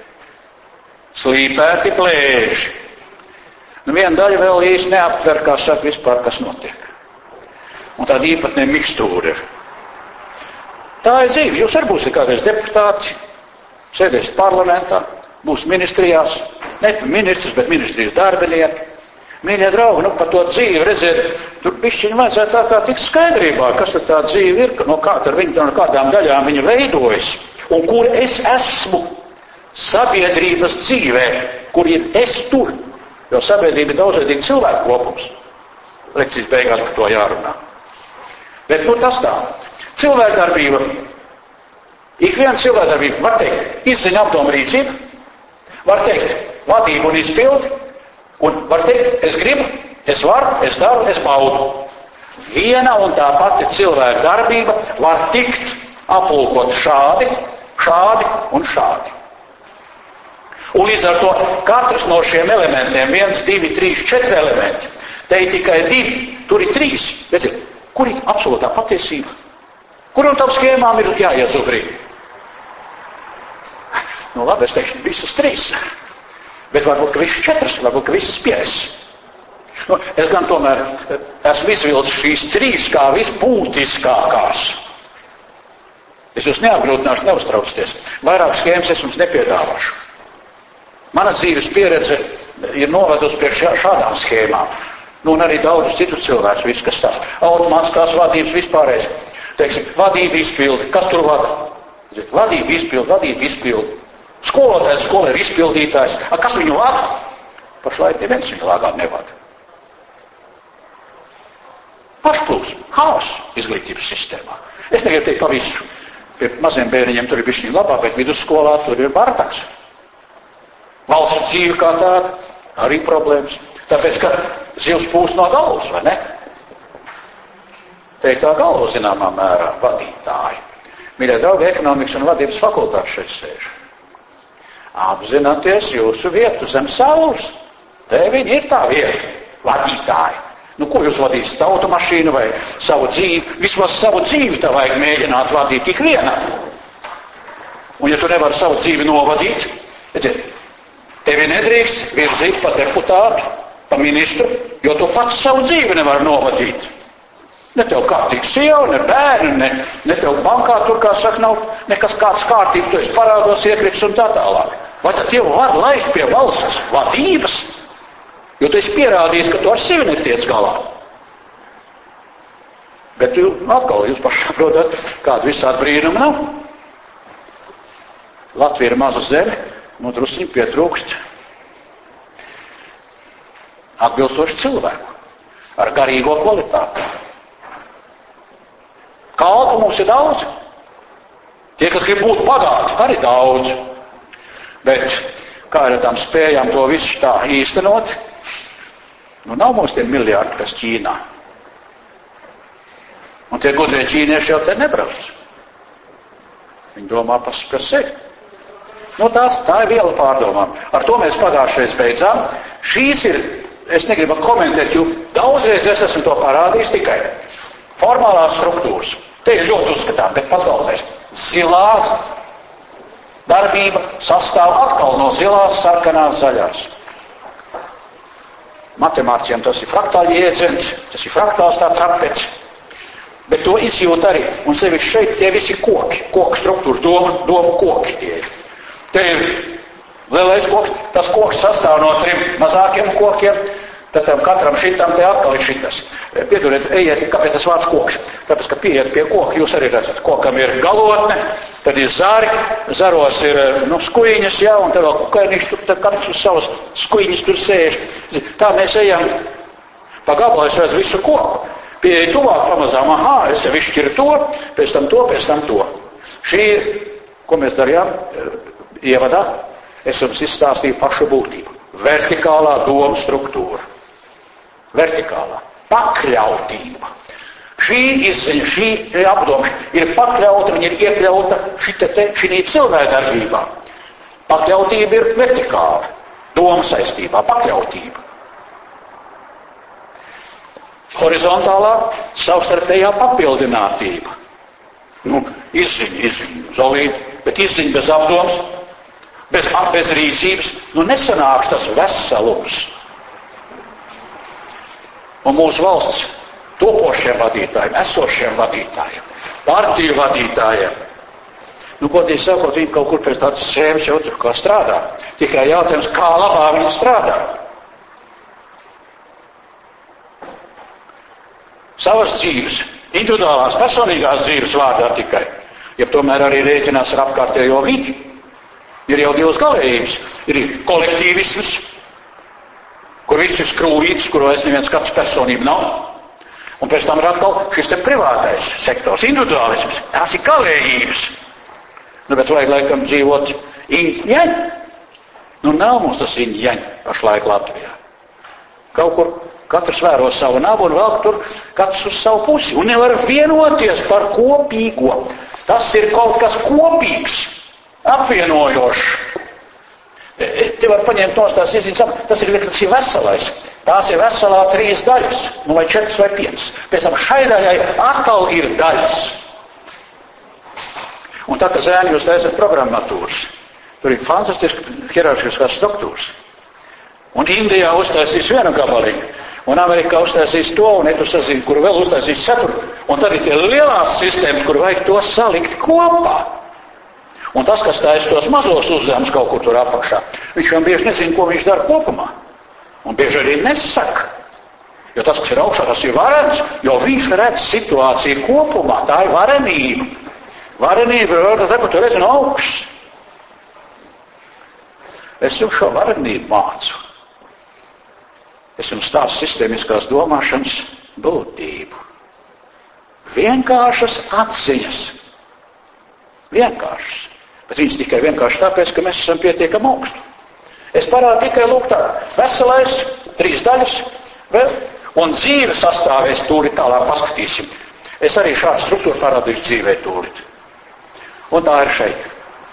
slīpēti plēži. Viena daļa vēl īsti neaptver, kā saka vispār, kas notiek. Un tāda īpatnē mikstūra ir. Tā ir dzīve. Jūs arī būsiet kādreiz deputāti, sēdēsiet parlamentā, būs ministrijās, ne ministrs, bet ministrijas darbinieki. Mīļie draugi, par to dzīvi, redziet, tur bišķiņi vajadzētu tā kā tikt skaidrībā, kas tad tā dzīve ir, no kādām daļām viņa veidojas, un kur es esmu sabiedrības dzīvē, kur ir es tur, jo sabiedrība ir daudzveidīga cilvēku kopums. Lekcijas beigās par to jārunā. Bet, tas tā. Cilvēkdarbība, ikviena cilvēkdarbība, var teikt, izziņa apdoma rīcība, var teikt, vadība un izpildi, un var teikt, es gribu, es varu, es daru, es baudu. Viena un tā pati cilvēkdarbība var tikt aplūkot šādi un šādi. Un līdz ar to katrs no šiem elementiem, 1, 2, 3, 4 elementi, te ir tikai 2, tur ir 3. Redziet, kur ir absolūtā patiesība? Kur un tām schēmām ir jāiezubrī? Labi, es teikšu, visas 3. Bet varbūt, ka visas 4, varbūt, ka visas 5. Es gan tomēr esmu izvilcis šīs 3 kā visbūtiskākās. Es jūs neapgrūtināšu, neuztraucieties. Vairāk schēmas es jums nepiedāvāšu. Mana dzīves pieredze ir novedusi pie šādām schēmām. Un arī daudzus citus cilvēkus, viss, kas tās automātiskās vadības vispārējais. Teiksim, vadība izpildi. Kas tur vada? Vadība izpildi. Skolotājs skola ir izpildītājs. Kas viņu vada? Pašlaik neviens viņu lāgā nevada. Pašplūsma, haoss izglītības sistēmā. Es negribu teikt pa visu. Pie maziem bērniņiem tur ir bišķiņ labāk, bet vidusskolā tur ir bardaks. Valsts dzīve kā tāda, arī problēmas. Tāpēc, ka zivs pūst no galvas, vai ne? Te ir tā galva zināmā mērā vadītāji. Mīļie draugi, ekonomikas un vadības fakultātes šeit sēž. Apzināties jūsu vietu zem saules. Te viņi ir tā vieta, vadītāji. Ko jūs vadīsiet, automašīnu vai savu dzīvi? Vismaz savu dzīvi tā vajag mēģināt vadīt tik vienam. Un ja tu nevari savu dzīvi novadīt, redziet, tevi nedrīkst virzīt pa deputātu, pa ministru, jo tu pats savu dzīvi nevar novadīt. Ne tev kārtīgs sieva, ne bērni, ne tev bankā tur, kā saka, nav nekas kāds kārtības, tu esi parādos iekriks un tā tālāk. Vai tad tev var laist pie valsts vadības? Jo tu esi pierādījis, ka tu ar sevi netiec galā. Bet atkal jūs paši saprotat, kāda visādi brīnuma nav. Latvija ir maza zeme, drusciņi pietrūkst atbilstoši cilvēku ar garīgo kvalitāti. Kalpu mums ir daudz. Tie, kas grib būt bagāti, arī daudz. Bet kā ar tām spējām to visu tā īstenot? Nav mums tie miljārdi, kas Ķīnā. Un tie gudrie ķīnieši jau te nebrauc. Viņi domā par sevi. Tā ir viela pārdomām. Ar to mēs pagājušreiz beidzām. Šīs ir, es negribu komentēt, jo daudzreiz es esmu to parādījis tikai formālās struktūras. Te ir ļoti uzskatām, bet pats galvenais. Zilās darbība sastāv atkal no zilās, sarkanās, zaļās. Matemātiķiem tas ir fraktāļi jēdziens, tas ir fraktāls tā trapeci. Bet to izjūt arī. Un sevišķi šeit tie visi koki, koku struktūras, domu koki tie ir. Te ir lielais koks, tas koks sastāv no 3 mazākiem kokiem, Tad tam katram šitam te atkal ir šitas. Piedodiet, ejiet, kāpēc tas vārds koks? Tāpēc, ka pieiet pie koka, jūs arī redzat, kokam ir galotne, tad ir zari, zaros ir, skuiņas, jā, un tad vēl kukainiši tur, tad katrs uz savas skuiņas tur sēž. Tā mēs ejam pa gabalu, es redzu visu koku. Pieeja tuvāk pamazām, es jau izšķiru to, pēc tam to, pēc tam to. Šī ir, ko mēs darījām, ievadā, es jums izstāstīju pašu būtību. Vertikālā doma struktūra. Vertikālā. Pakļautība. Šī izziņa, šī apdoma ir pakļauta, viņa ir iekļauta šī cilvēkdarbībā. Pakļautība ir vertikāla. Doma saistībā, pakļautība. Horizontālā savstarpējā papildinātība. Izziņa, zolīti, bet izziņa bez apdomas, bez rīcības, nesanāks tas veselums. Un mūsu valsts topošiem vadītājiem, esošiem vadītājiem, partiju vadītājiem, godīgi sakot, viņi kaut kur pēc tādas schēmas jau tur kā strādā. Tikai jautājums, kā labā viņi strādā. Savas dzīves, individuālās, personīgās dzīves vārdā tikai, ja tomēr arī rēķinās ar apkārtējo vidi. Ir jau divas galējības. Ir kolektīvisms, kur viss ir skrūvīts, kuro es neviens skats personība nav. Un pēc tam ir atkal šis te privātais sektors, individuālisms. Tās ir galējības. Bet vajag laikam dzīvot iņķaņ. Nav mums tas iņķaņ pašlaik Latvijā. Kaut kur katrs vēro savu nabu un vēl tur katrs uz savu pusi. Un nevar vienoties par kopīgo. Tas ir kaut kas kopīgs, apvienojošs. Te var paņemt tos tās izziņas, tas ir veselais. Tās ir veselā 3 daļas, vai 4 vai 5. Pēc tam šai daļai atkal ir daļas. Un tā, ka zēni jūs taisat programmatūras, tur ir fantastiski hierarhiskās struktūras. Un Indijā uztaisīs vienu gabaliņu, un Amerikā uztaisīs to, un tu sazini, kur vēl uztaisīs 4. Un tad ir tie lielās sistēmas, kur vajag to salikt kopā. Un tas, kas taisa tos mazos uzdevumus kaut kur tur apakšā, viņš jau bieži nezina, ko viņš dara kopumā. Un bieži arī nesaka. Jo tas, kas ir augšā, tas ir varens, jo viņš redz situāciju kopumā. Tā ir varenība. Varenība ir tā, ko tu redzi no augšas. Es jums šo varenību mācu. Es jums stāstu sistēmiskās domāšanas būtību. Vienkāršas atziņas. Vienkāršas. Bet viņas tikai vienkārši tāpēc, ka mēs esam pietiekami augstu. Es parādu tikai lūk tā, veselais, 3 daļas, vēl, un dzīve sastāvēs tūlīt tālāk paskatīsim. Es arī šādu struktūru parādīšu dzīvē tūlīt. Un tā ir šeit.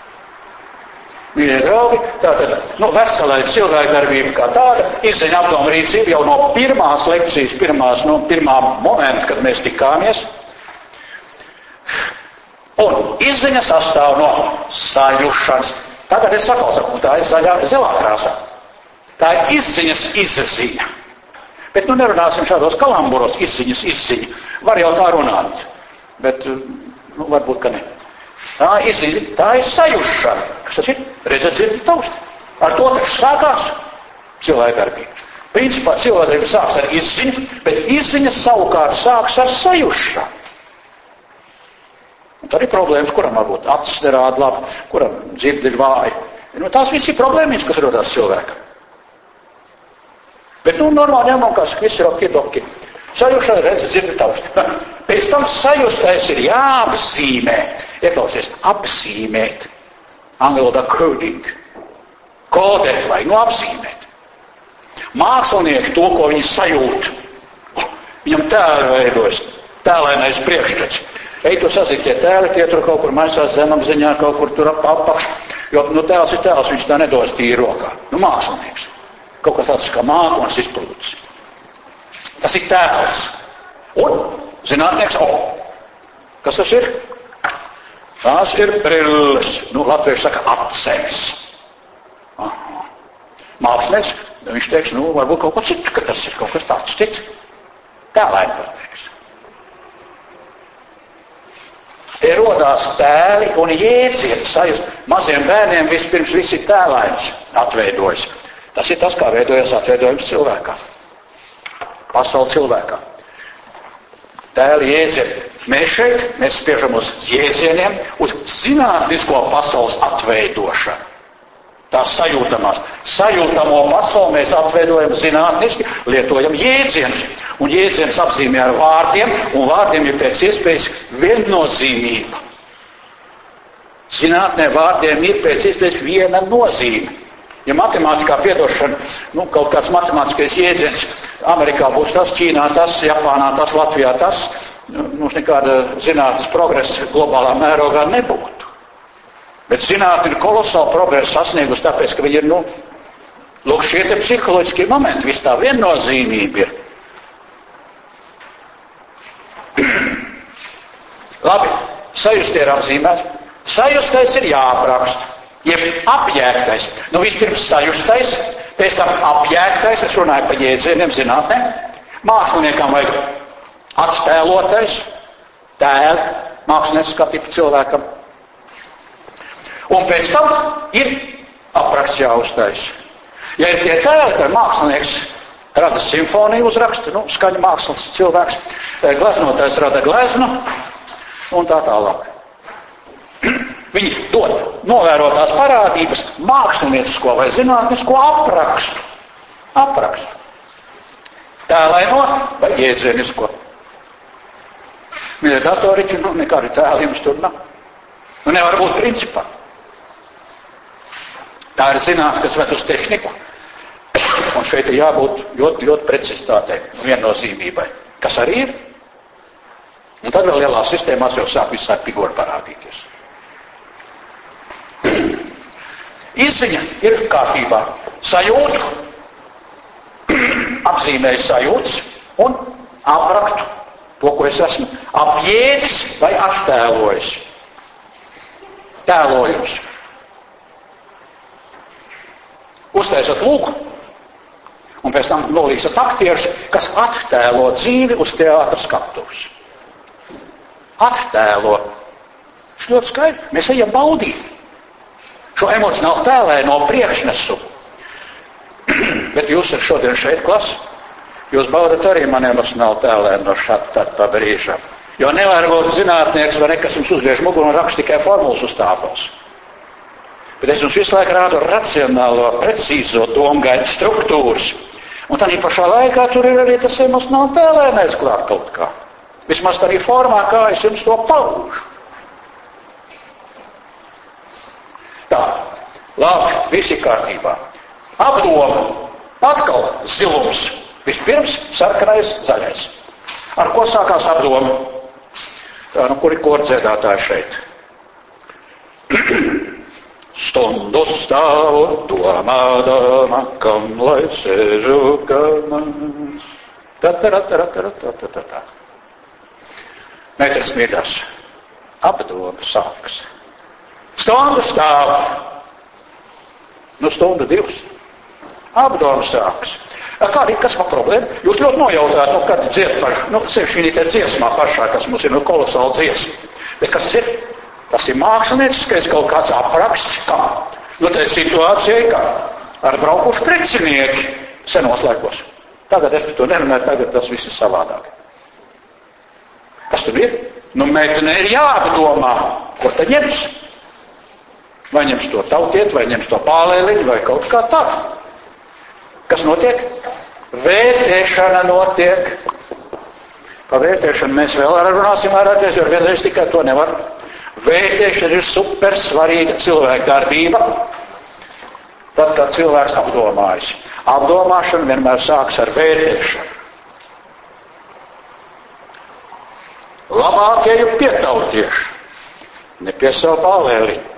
Mīļie draugi, tātad, veselais cilvēkdarbība kā tāda, izziņa apdoma rīcība jau no pirmās lekcijas, pirmā momenta, kad mēs tikāmies. Un izziņa sastāv no sajušanas. Tagad es saku, un tā ir zelā krāsā. Tā ir izziņas izziņa. Bet nerunāsim šādos kalamburos izziņa. Var jau tā runāt, bet varbūt, ka ne. Tā izziņa, tā ir sajušana. Kas tas ir? Redzat, dzirdat, taust. Ar to taču sākās cilvēkdarbība. Principā cilvēkdarbība sāks ar izziņu, bet izziņa savukārt sāks ar sajušanu. Un tad ir problēmas, kuram varbūt acis nerāda labi, kuram dzird ir vāji. Tās visi ir problēmas, kas rodās cilvēkam. Bet normāli ņemam, kas viss ir okidoki. Sajušana redz, dzird, tausti. Pēc tam sajustais ir jāapzīmē. Ieklausies, apzīmēt. Angļu valodā coding. Kodēt vai apzīmēt. Mākslinieki to, ko viņi sajūt. Viņam tēli veidojas. Tēlēnais priekšstats. Ej, tu sazini, tie tēli, tie tur kaut kur maisās zemapziņā, kaut kur tur apakš. Jo, tēls ir tēls, viņš tā nedos tīri rokā. Mākslinieks. Kaut kas tāds kā mākonis izplūdes. Tas ir tēls. Un zinātnieks, kas tas ir? Tās ir brilles. Latvieši saka atceres. Mākslinieks, viņš teiks, varbūt kaut ko citu, ka tas ir kaut kas tāds cits. Tēlēni pateiks. Te rodās tēli un jēdzieni sajust. Maziem bērniem vispirms visi tēlainis atveidojas. Tas ir tas, kā veidojas atveidojums cilvēkā. pasauli cilvēkā. Tēli jēdzieni. Mēs šeit, mēs spiežam uz jēdzieniem, uz zinātnisko pasaules atveidošanu. Tās sajūtamās. Sajūtamo pasauli mēs atveidojam zinātniski, lietojam jēdzienus. Un jēdzienus apzīmē ar vārdiem, un vārdiem ir pēc iespējas viennozīmība. Zinātnē vārdiem ir pēc iespējas viena nozīme. Ja matemātikā piedošana, kaut kāds matemātiskais jēdziens, Amerikā būs tas, Ķīnā tas, Japānā tas, Latvijā tas, mums nekāda zinātnes progresa globālā mērogā nebūtu. Bet zinātne ir kolosāli progresu sasniegusi, tāpēc, ka viņi ir, lūk, šie te psiholoģiskie momenti, viss tā viennozīmība ir. Labi, sajust ir apzīmēts. Sajustais ir jāapraksta. Jeb apjēgtais. Vispirms sajustais, pēc tam apjēgtais, es runāju par jēdzieniem zinātnē. Māksliniekam vajag attēlotais, tēli, mākslinieciskā tipa cilvēkam. Un pēc tam ir apraksts jāuztais. Ja ir tie tēli, tad mākslinieks rada simfoniju uzrakstu, skaņu mākslas cilvēks, gleznotais rada gleznu un tā tālāk. Viņi dod novērotās parādības māksliniecisko vai zinātnisko aprakstu. Aprakstu. Tēlaino vai jēdzienisko. Mīļie datoriķi, nekādi tēli jums tur nav. Nevar būt principā. Tā ir zinātne, kas ved uz tehniku. Un šeit ir jābūt ļoti, ļoti precizitātei un viennozīmībai. Kas arī ir. Un tad vēl lielās sistēmās jau sāk visādi figūri parādīties. Izziņa ir kārtībā. Sajūtu, apzīmēju sajūtas un aprakstu to, ko es esmu apjēdzis vai attēlojis. Tēlojums. Uztaisat lūgu un pēc tam nolīksat aktierus, kas attēlo dzīvi uz teātra skatuves. Attēlo. Tas ļoti skaidrs. Mēs ejam baudīt šo emocionālu tēlēno priekšnesumu. Bet jūs ir šodien šeit klasi. Jūs baudat arī man emocionālu tēlēnu no šāda pa brīžam. Jo nevar būt zinātnieks vai nekas jums uzgriež muguru un raksta tikai formulas uz tāfels. Bet es jums visu laiku rādu racionālo, precīzo domgaidu struktūras. Un tādā pašā laikā tur ir arī tas emocionāli tēlēnais klāt kaut kā. Vismaz tādā formā, kā es jums to paužu. Tā, labi, viss ir kārtībā. Apdoma, atkal zilums. Vispirms sarkanais, zaļais. Ar ko sākās apdoma? Tā, kur ir kordzēdātāji šeit? Stundu stāvu domādama, kam lai sēžu gamās. Tā. Meitenes mīļās. Apdoma sāks. Stundu stāv. Stundu divas. Apdoma sāks. Kas man problēma? Jūs ļoti nojautāt, kad dzied par, sevišķi šī dziesmā pašā, kas mums ir kolosāla dziesma. Bet kas tas ir? Tas ir mākslinieckais kaut kāds apraksts, kā? Tā ir situācija, kā ar braukuši precinieki senos laikos. Tagad es par to nerunāju, tagad tas viss ir savādāk. Kas tur ir? Meitene ir jāapdomā, ko tad ņems. Vai ņems to tautiet, vai ņems to pālēliņu, vai kaut kā tā. Kas notiek? Vērtēšana notiek. Par vērtēšanu mēs vēl runāsim ārāties, jo vienreiz tikai to nevar. Vērtēšana ir super svarīga cilvēka darbība. Tad, kad cilvēks apdomājas. Apdomāšana vienmēr sāks ar vērtēšanu. Labākie pietautieši. Ne pie savu pālēliņu.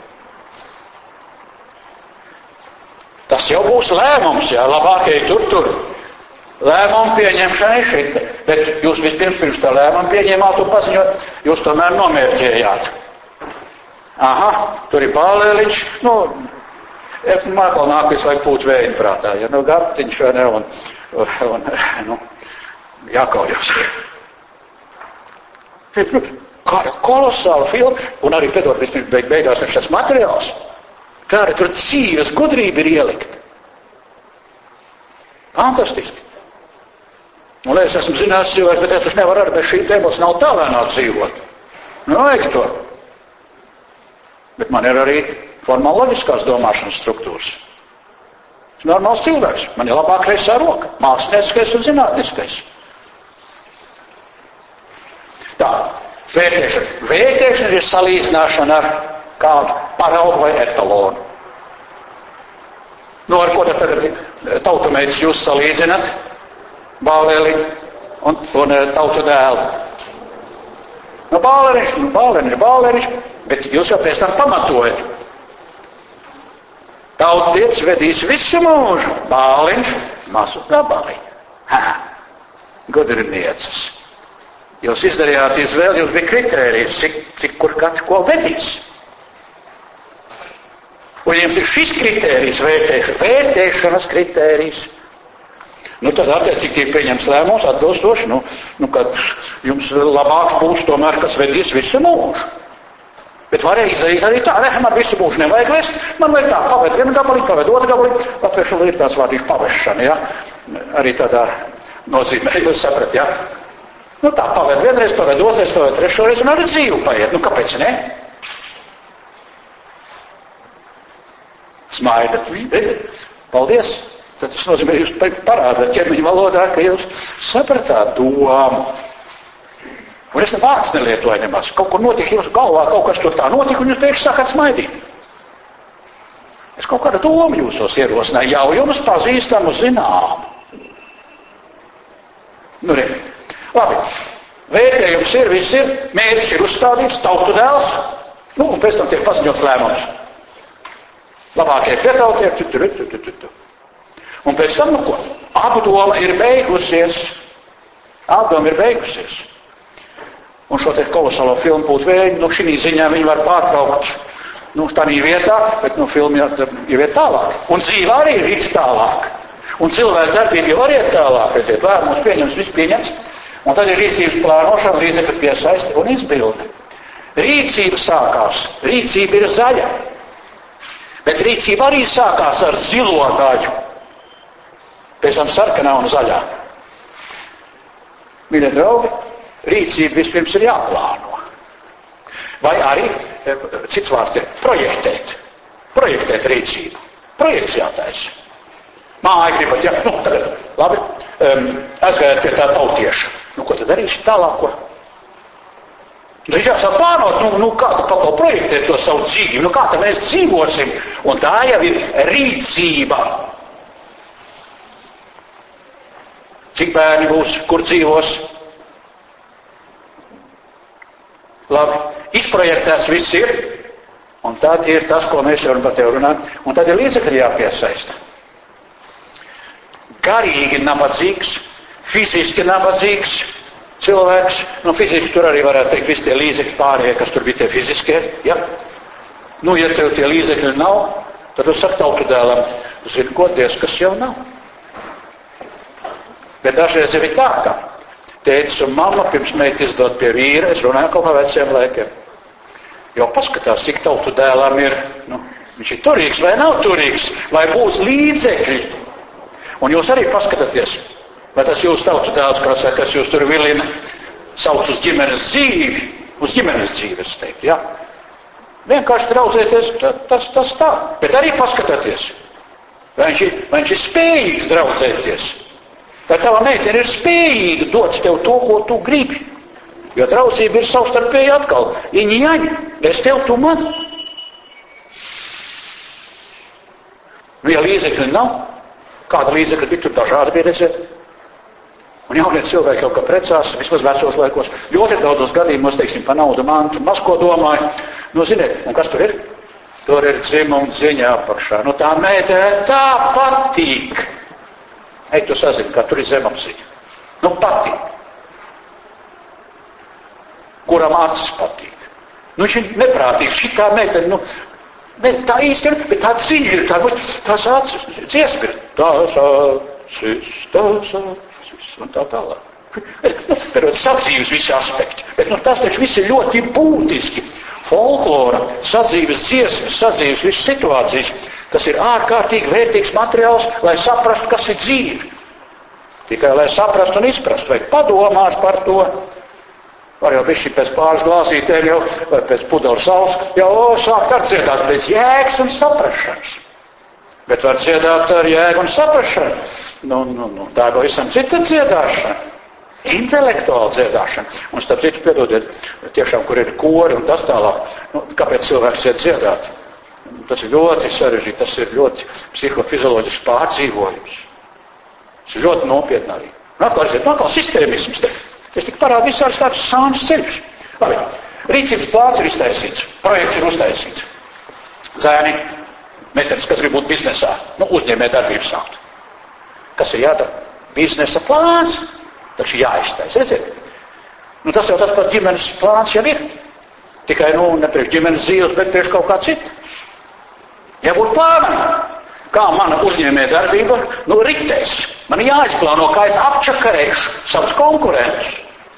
Tas jau būs lēmums, jā, labākie tur. Lēmumu pieņemšanai šeit, bet jūs vispirms tā lēmumu pieņēmāt un paziņot, jūs tomēr nomērķējāt. Aha, tur ir pālēliņš, mākal nāk visu laiku pūt vēju prātā, ja, gartiņš vai ne, un jākaujos. Kāda kolosāla filma, un arī piedod vispirms beigās šis materiāls. Kāda tur dzīves gudrība ir ielikt. Fantastiski. Un, lai es esmu zinājis cilvēks, bet es taču nevaru arī bez šī emocionāli tālēnā dzīvot. Vajag to. Bet man ir arī formāli loģiskās domāšanas struktūras. Es esmu normāls cilvēks. Man ir labā kreisā roka. Mākslinieckais un zinātniskais. Tā, vērtēšana. Vērtēšana ir salīdzināšana ar kādu paraugu vai etalonu. Nu, ar ko tad tagad tautumeitis jūs salīdzinat? Bāleli un tautu dēlu. Nu, bāleriņš, bet jūs jau pēc tam pamatojat. Tautietis vedīs visu mūžu, bāliņš mazu gabaliņu. Gudrinieces. Jūs izdarījāt izvēli, jūs bija kritērijs, cik kur kāds ko vedīs. Un jums ir šis kritērijs, vērtēšanas kritērijs. Nu, tad attiecīgi pieņems lēmums atbilstoši, kad jums labāks būs tomēr, kas vedīs visu mūžu. Bet varēja izdarīt arī tā, man visu mūžu nevajag vest, man vajag tā, paved vienu gabaliņu, paved otru gabaliņu, latviešu ir tās vārdīšu pavešana, ja? Arī tādā nozīmē, jūs saprat, ja? Nu tā, paved vienreiz, paved otrais, paved trešoreiz un arī dzīvu paiet, nu kāpēc ne? Smaidat, paldies, tad tas nozīmē, jūs parādāt ķermeņa valodā, ka jūs sapratāt domu. Un es vārds nelietoju nemaz. Kaut kur notika jūsu galvā, kaut kas tur tā notika, un jūs pēkšņi sākat smaidīt. Es kaut kādu domu jūsos ierosināju, jau jums pazīstamu zināmu. Nu, re. Labi. Vērtējums ir, viss ir, mērķis ir uzstādīts, tautu dēls, nu, un pēc tam tiek paziņots lēmums. Labākie pietautie, Un pēc tam, nu ko? Apdoma ir beigusies. Un šo te kolosālo filmu būtu vēļi, šī ziņā viņi var pārtraukt, tādā vietā, bet, filmu jāiet tālāk. Un dzīvē arī ir iet tālāk. Un cilvēku darbība jau arī iet tālāk, redziet, lēmums pieņems, viss pieņems. Un tad ir rīcības plānošana, līdzekļu piesaisti un izbilde. Rīcība sākās, rīcība ir zaļa. Bet rīcība arī sākās ar zilo daļu. Pēc tam sarkanā un zaļā. Mīļie draugi, rīcība vispirms ir jāplāno. Vai arī, cits vārds ir projektēt. Projektēt rīcību. Projekts jātaisa. Māja gribat, jā, tagad, labi, aizgājiet pie tā tautieša. Ko tad darīšu tālāko? Tad jāsāk plānot, kā tad pakal projektēt to savu dzīvi, kā tad mēs dzīvosim. Un tā jau ir rīcība. Cik bērni būs, kur dzīvos? Labi, izprojektēts viss ir, un tad ir tas, ko mēs jau par tevi runājam, un tad ir līdzekļi jāpiesaista. Garīgi nabadzīgs, fiziski nabadzīgs cilvēks, fiziski tur arī varētu teikt visi tie līdzekļi pārējie, kas tur bija tie fiziskie, ja? Ja tev tie līdzekļi nav, tad tu saki tautu dēlam, zini, ko Dievs, kas jau nav. Bet dažreiz ir tā, ka tētis un mamma pirms meita izdod pie vīra, es runāju kaut kā veciem laikiem. Jo paskatās, cik tautu dēlam ir, viņš ir turīgs vai nav turīgs, vai būs līdzekļi. Un jūs arī paskatāties, vai tas jūs tautu dēls, kas jūs tur vilina, sauc uz ģimenes dzīvi, es teiktu, ja? Vienkārši draudzēties, tas tā, bet arī paskatāties, vai viņš ir spējīgs draudzēties. Vai tava meitene ir spējīga dot tev to, ko tu gribi. Jo draudzība ir savstarpēji atkal. Iņi, es tev, tu man. Ja līdzekļi nav, kāda līdzekļi bija, tur dažādi bija redzēt. Un jaunie cilvēki jau kā precās, vismaz vecos laikos, ļoti daudzos gadījumos, teiksim, pa naudu mantu, maz ko domāju. Ziniet, un kas tur ir? Tur ir dzimuma ziņā apakšā. Tā meitene tā patīk. Ej, tu sazini, kā tur ir zemapziņa. Patīk. Kuram acis patīk. Viņš ir neprātīgs, šitā meitene, tā īsti ir, bet tā ziņa ir, tās acis, dziesmi ir, tās acis, un tā tālāk. Sadzīves visi aspekti, bet tas taču viss ir ļoti būtiski. Folklora, sadzīves dziesmas, sadzīves visas situācijas, tas ir ārkārtīgi vērtīgs materiāls, lai saprastu, kas ir dzīve. Tikai, lai saprastu un izprastu, vai padomās par to. Var jau bišķi pēc pāris glāzītēm jau, vai pēc pudeles saules, jau sākt ar dziedāt bez jēgas un saprašanas. Bet var dziedāt ar jēgu un saprašanu. Tā ir pavisam cita dziedāšana. Intelektuāla dziedāšana. Un starp citu, piedodiet, tiešām, kur ir kori un tas tālāk, kāpēc cilvēks iet dziedāt? Tas ir ļoti sarežģīti, tas ir ļoti psihofizioloģisks pārdzīvojums. Tas ir ļoti nopietni arī. Atkal sistēmisms te. Es tik parādu visādi tādus sāņas ceļus. Labi, rīcības plāns ir iztaisīts, projekts ir uztaisīts. Zēni, meitenes, kas grib būt biznesā, uzņēmē darbību sākt. Kas ir jādara? Biznesa plāns, taču jāiztais, redziet? Tas jau tas pats ģimenes plāns jau ir. Tikai, ne priekš ģimenes dzīves, bet priekš kaut kā cita. Jābūt plānam. Kā mana uzņēmē darbība, ritēs. Man jāizplāno, kā es apčakarēšu savus konkurentus.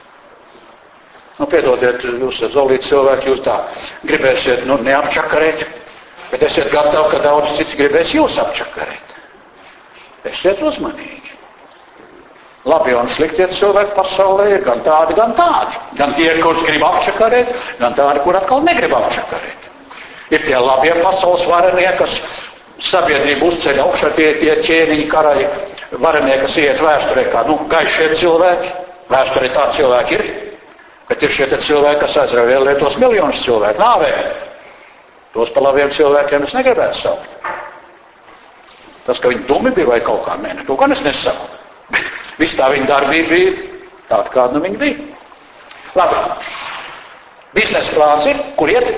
Piedodiet, jūs esat zolīti cilvēki, jūs tā gribēsiet, neapčakarēt, bet esiet gatavi, ka daudz cits gribēs jūs apčakarēt. Esiet uzmanīgi. Labi un sliktie cilvēki pasaulē ir gan tādi, gan tādi. Gan tie, kurus grib apčakarēt, gan tādi, kur atkal negrib apčakarēt. Ir tie labie pasaules varenie, kas sabiedrību uzceļ augšā, tie ķēniņi, karaļi, varenie, kas iet vēsturē kā, gaišie cilvēki. Vēsturē tā cilvēki ir, bet ir šie cilvēki, kas aizrauj vēl tos miljonus cilvēku nāvē. Tos pa labiem cilvēkiem es negribētu saukt. Tas, ka viņi dumi bija vai kaut kā, to gan es nesaku. Bet viss tā viņa darbība bija tāda, kāda viņa bija. Labi. Biznesa plāns ir, kur iet?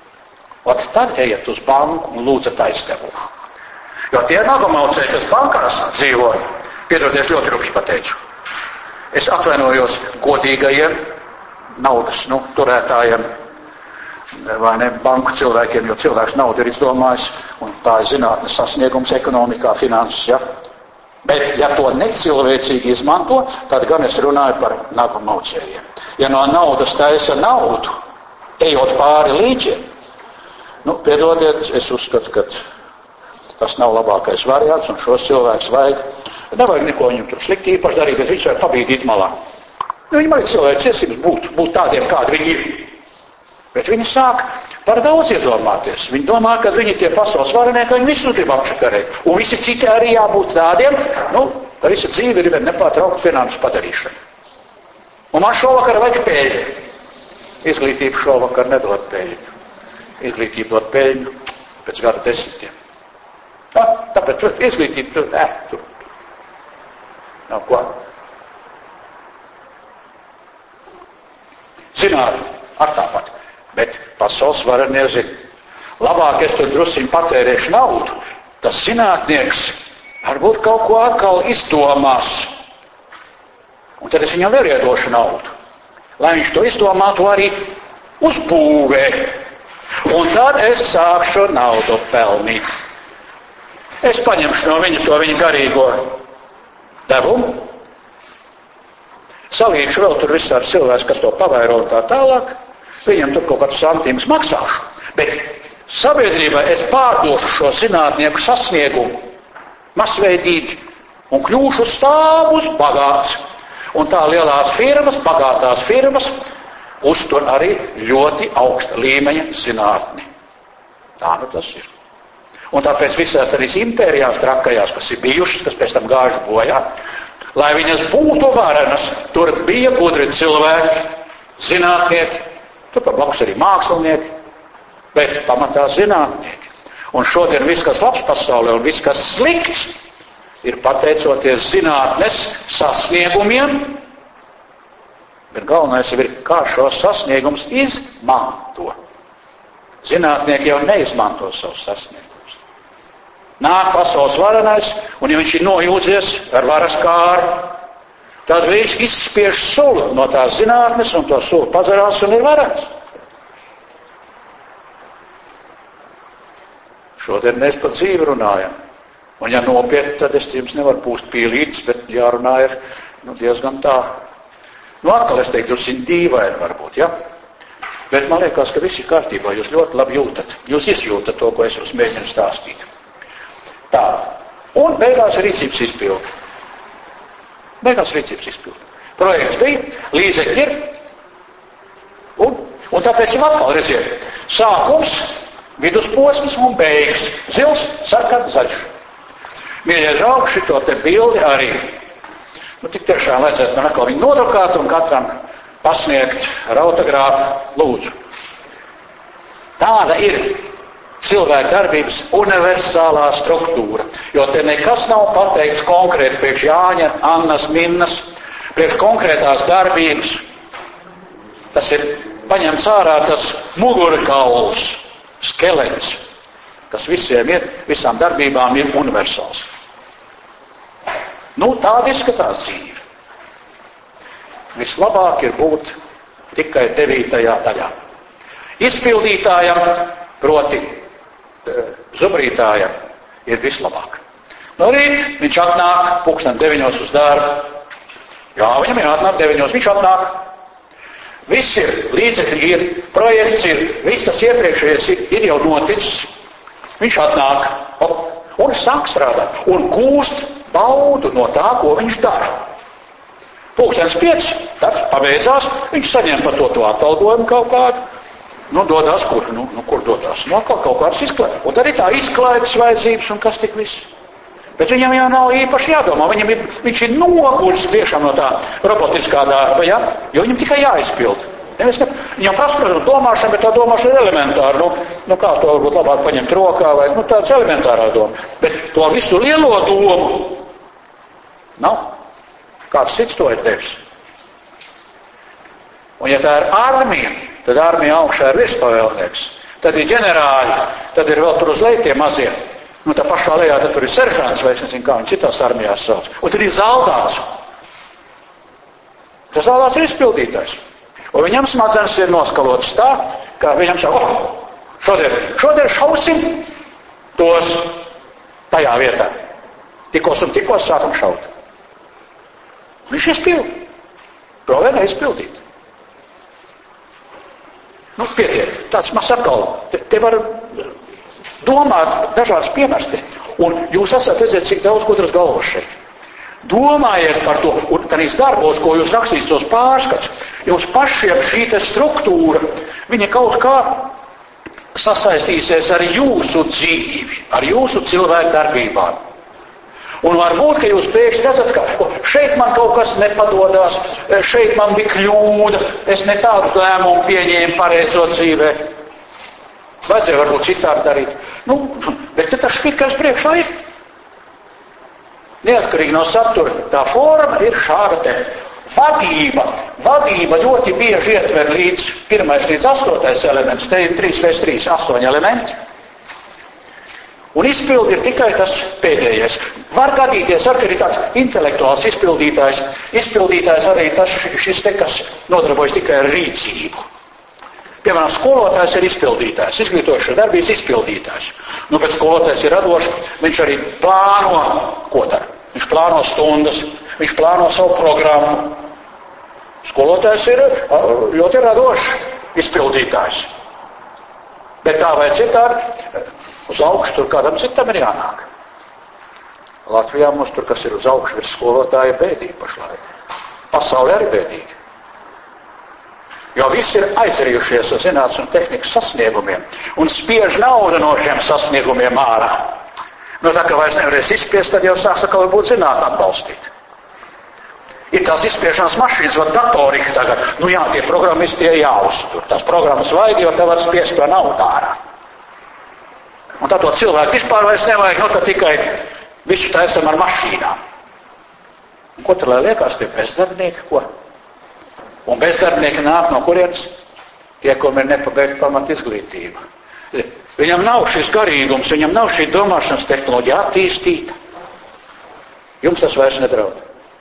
Tad ejiet uz banku un lūdzat aizdevumu. Jo tie nagamaucēji, kas bankās dzīvo, piedodies, ļoti rupši pateicu. Es atvainojos godīgajiem naudas turētājiem, vai ne, banku cilvēkiem, jo cilvēks naudu ir izdomājis, un tā ir zinātnes sasniegums ekonomikā, finanses, ja. Bet, ja to necilvēcīgi izmanto, tad gan es runāju par nagamaucējiem. Ja no naudas taisa naudu, ejot pāri līķiem, piedodiet, es uzskatu, ka tas nav labākais variants, un šos cilvēkus vajag. Nevajag neko viņam tur slikti īpaši darīt, bet viņš vajag pabīdīt malā. Viņam arī cilvēks tiesības būt tādiem, kādi viņi ir. Bet viņi sāk par daudz iedomāties. Viņi domā, ka viņi tie pasaules varenie, ka viņi visu grib apčakarēt. Un visi citi arī jābūt tādiem, ka visa dzīve ir nepārtraukt finanses padarīšana. Un man šovakar vajag peļņu. Izglītība šovakar nedod peļņu. Izglītība dod peļņu pēc gada 10. Tāpēc izglītība tur. Nav ko. Zinātne ar tāpat. Bet pasaules varenie zina. Labāk es tur drusciņ patērēšu naudu. Tas zinātnieks varbūt kaut ko atkal izdomās. Un tad es viņam vēl iedošu naudu. Lai viņš to izdomātu arī uzbūvē. Un tad es sākšu naudu pelnīt. Es paņemšu no viņa to viņa garīgo devumu. Salīšu vēl tur visādi cilvēks, kas to pavairo un tā tālāk. Viņam tur kaut kāds santīms maksāšu. Bet sabiedrībai es pārdošu šo zinātnieku sasniegumu masveidīgi un kļūšu stāvus bagāts. Un tā lielās firmas, bagātās firmas, uztur arī ļoti augsta līmeņa zinātni. Tā tas ir. Un tāpēc visās arī impērijās trakajās, kas ir bijušas, kas pēc tam gājuši bojā, lai viņas būtu varenas, tur bija gudri cilvēki, zinātnieki, tur pa blakus arī mākslinieki, bet pamatā zinātnieki. Un šodien viss, kas labs pasaulē un viss, kas slikts, ir pateicoties zinātnes sasniegumiem, bet galvenais jau ir, kā šos sasniegumus izmanto. Zinātnieki jau neizmanto savus sasniegumus. Nāk pasaules varenais, un ja viņš ir nojūdzies ar varas kāru, tad viņš izspiež sulu no tās zinātnes, un to sulu pazarās un ir varens. Šodien mēs par dzīvi runājam. Un ja nopietni, tad es jums nevaru pūst pīlītes, bet jārunā ir diezgan tā. Atkal es teiktu, jūs esat dīvaini varbūt, ja? Bet man liekas, ka viss ir kārtībā, jūs ļoti labi jūtat. Jūs izjūtat to, ko es jums mēģinu stāstīt. Tā. Un beigās rīcības izpildi. beigās rīcības izpildi. Projekts bija, līdzekļi ir, un tāpēc jau atkal redziet, sākums, vidusposms un beigas. Zils, sarkans, zaļš. Mīļie draugi, šito te bildi arī. Tik tiešām vajadzētu man atkal viņu nodrukāt un katram pasniegt ar autogrāfu lūdzu. Tāda ir cilvēka darbības universālā struktūra, jo te nekas nav pateikts konkrēti priekš Jāņa, Annas, Minnas, priekš konkrētās darbības. Tas ir paņemts ārā tas mugurkauls, skelets, kas visām darbībām ir universāls. Tāda izskatās dzīve. Vislabāk ir būt tikai 9. daļā. Izpildītājam, proti zubrītājam, ir vislabāk. No rīt viņš atnāk 9:00 uz darbu. Jā, viņam ir atnāk 9:00, viņš atnāk. Viss ir, līdzekļi ir, projekts ir, viss tas iepriekšējais ir jau noticis. Viņš atnāk un sāk strādāt un gūst baudu no tā, ko viņš dara. 5:00, darbs pabeidzās, viņš saņem par to atalgojumu kaut kādu, dodās kur, kur dodās, kaut kāds izklaides. Un arī tā izklaides vajadzības un kas tik viss. Bet viņam jau nav īpaši jādomā, viņš ir noguļs tiešām no tā robotiskā darba, ja? Jo viņam tikai jāizpild. Viņam paskatās domāšana, bet tā domāšana ir elementāra. Kā to varbūt labāk paņemt rokā, vai tāds elementārā doma. Bet to visu lielo domu nav. Kāds cits to ir devis. Un ja tā ir armija, tad armija augšā ir virspavēlnieks. Tad ir ģenerāļi, tad ir vēl tur uz leju tie mazie. Tā pašā lejā tad tur ir seržants, vai es nezinu, kā viņi citās armijās sauc. Un tad ir zaldāts. Tas zaldāts ir izpildītājs. Un viņam smadzenes ir noskalotas tā, ka viņam saka, šodien šausim tos tajā vietā. Tikos sākam šaut. Viņš izpild. Problēma izpildīt. Pietiek. Tāds mazs atkal. Te var domāt dažādas piemērs. Un jūs esat redzēt, cik daudz gudras galvas šeit. Domājiet par to, un tādīs darbos, ko jūs rakstīs tos pārskats, jums pašiem šī te struktūra, viņa kaut kā sasaistīsies ar jūsu dzīvi, ar jūsu cilvēku darbībām. Un varbūt, ka jūs pēkšņi redzat, ka šeit man kaut kas nepadodās, šeit man bija kļūda, es ne tādu lēmumu pieņēmu pareizo dzīvē. Vajadzēja varbūt citādi darīt. Bet te tas špikars priekšā ir. Neatkarīgi no satura, tā forma ir šāda te. Vadība ļoti bieži ietver līdz 1. līdz 8. elements. Te ir 3x3, 8 elementi. Un izpildi ir tikai tas pēdējais. Var gadīties arī, ka ir tāds intelektuāls izpildītājs arī šis te, kas nodarbojas tikai ar rīcību. Piemēram, skolotājs ir izpildītājs, izglītojušas darbības izpildītājs. Bet skolotājs ir radošs, viņš arī plāno, ko dara. Viņš plāno stundas, viņš plāno savu programmu. Skolotājs ir ļoti radošs izpildītājs. Bet tā vai citādi, uz augšu tur kādam citam ir jānāk. Latvijā mums tur, kas ir uz augšu virs skolotāja, bēdīgi pašlaik. Pasaulē arī bēdīgi. Jo visi ir aizrījušies ar zinātnes un tehnikas sasniegumiem un spiež naudu no šiem sasniegumiem ārā. Tā kā vairs nevarēs izspiest, tad jau sāks atkal būt zinātnē atbalstīt. Ir tās izspiešanas mašīnas, vai datorika tagad. Jā, tie programmisti ir jāuztur. Tās programmas vajag, jo te var spiest to naudu ārā. Un tā to cilvēku vispār vairs nevajag, tad tikai visu taisam ar mašīnām. Un ko tad lai liekas tie bezdarbnieki, ko? Un bezdarbnieki nāk no kurienes? Tie, kam ir nepabeigta pamat izglītība. Viņam nav šis garīgums, viņam nav šī domāšanas tehnoloģija attīstīta. Jums tas vairs nedraud.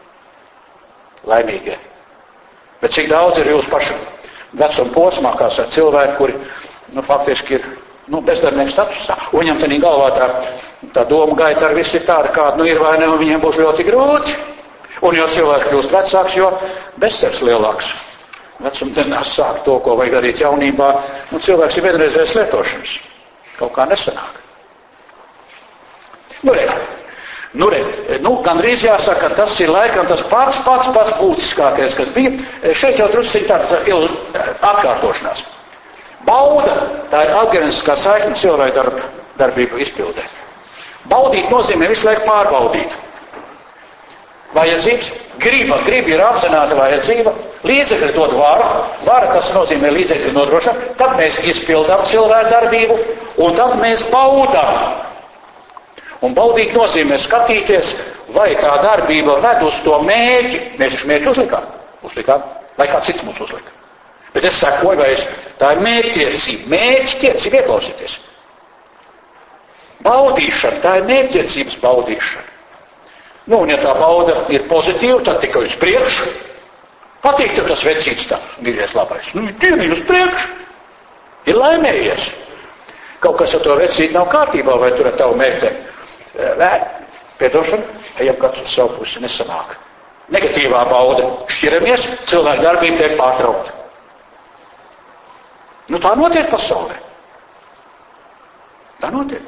Laimīgie. Bet cik daudz ir jūs paši vecuma posmā, kā saka cilvēki, kuri, faktiski ir, bezdarbnieku statusā. Un viņam tādā galvā tā doma gaita ar visu ir tāda, kāda, ir vai ne, un viņiem būs ļoti grūti. Un jo cilvēks kļūst vecāks, jo bezcerības lielāks. Vecumdienās sāk to, ko vajag darīt jaunībā, cilvēks ir vienreizējas lietošanas. Kaut kā nesanāk. Gandrīz jāsaka, ka tas ir laikam tas pats būtiskākais, kas bija. Šeit jau drusciņ tāds atkārtošanās. Bauda, tā ir atgriezniskā saikne cilvēku darbību izpildē. Baudīt nozīmē visu laiku pārbaudīt. Vajadzības, griba ir apzināta vajadzība, līdzekļi dod vara, tas nozīmē līdzekļi nodrošina, tad mēs izpildām cilvēku darbību, un tad mēs baudām. Un baudīt nozīmē skatīties, vai tā darbība ved uz to mērķi. Mēs taču mērķi uzlikām, vai kā cits mums uzlika. Bet es sakoju, vai tā ir mērķtiecība, ieklausieties. Baudīšana, tā ir mērķtiecības baudīšana. Un ja tā bauda ir pozitīva, tad tikai uz priekšu. Patīk tev tas vecīts tāds, mīļais labais. Dieniņ uz priekšu. Ir laimējies. Kaut kas ar to vecīti nav kārtībā, vai tur ar tavu mērķi. Piedošana, ejam kāds uz savu pusi, nesanāk. Negatīvā bauda. Šķiramies, cilvēku darbība tiek pārtraukta. Tā notiek pasaulē. Tā notiek.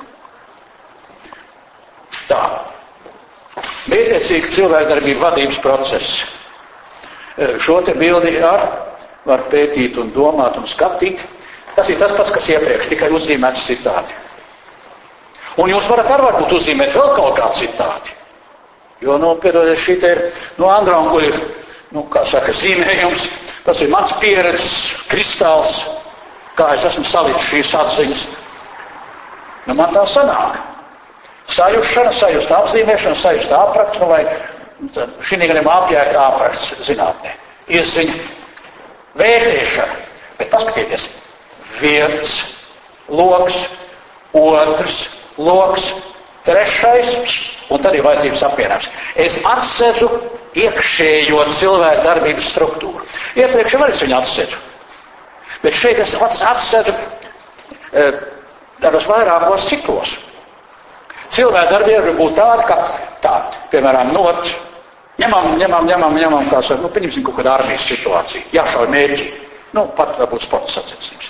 Tā. Mērķtiecīga cilvēkdarbība vadības process. Šo te bildi var pētīt un domāt un skatīt. Tas ir tas pats, kas iepriekš, tikai uzzīmēts citādi. Un jūs varat varbūt uzzīmēt vēl kaut kā citādi. Jo, piedodiet, šī te ir Andrām, kur ir, zīmējums. Tas ir mans pieredzes kristāls, kā es esmu salicis šīs atziņas. Man tā sanāk. Sajūšana, sajūsta apzīmēšana, sajūsta aprakts, vai šī gadījumā apjēgta aprakts zinātnē. Izziņa, vērtēšana. Bet paskatieties, viens loks, otrs loks, trešais, un tad ir vajadzības apvienājums. Es atsedzu iekšējo cilvēku darbības struktūru. Iepriekš jau arī viņu atsedzu. Bet šeit es atsedzu tādos vairākos ciklos. Cilvēku darbība var būt tāda, ka piemēram, ņemam, kā saka, pieņemsim kaut kādu armijas situāciju, jāšauj mērķi, pat varbūt sporta sacensības.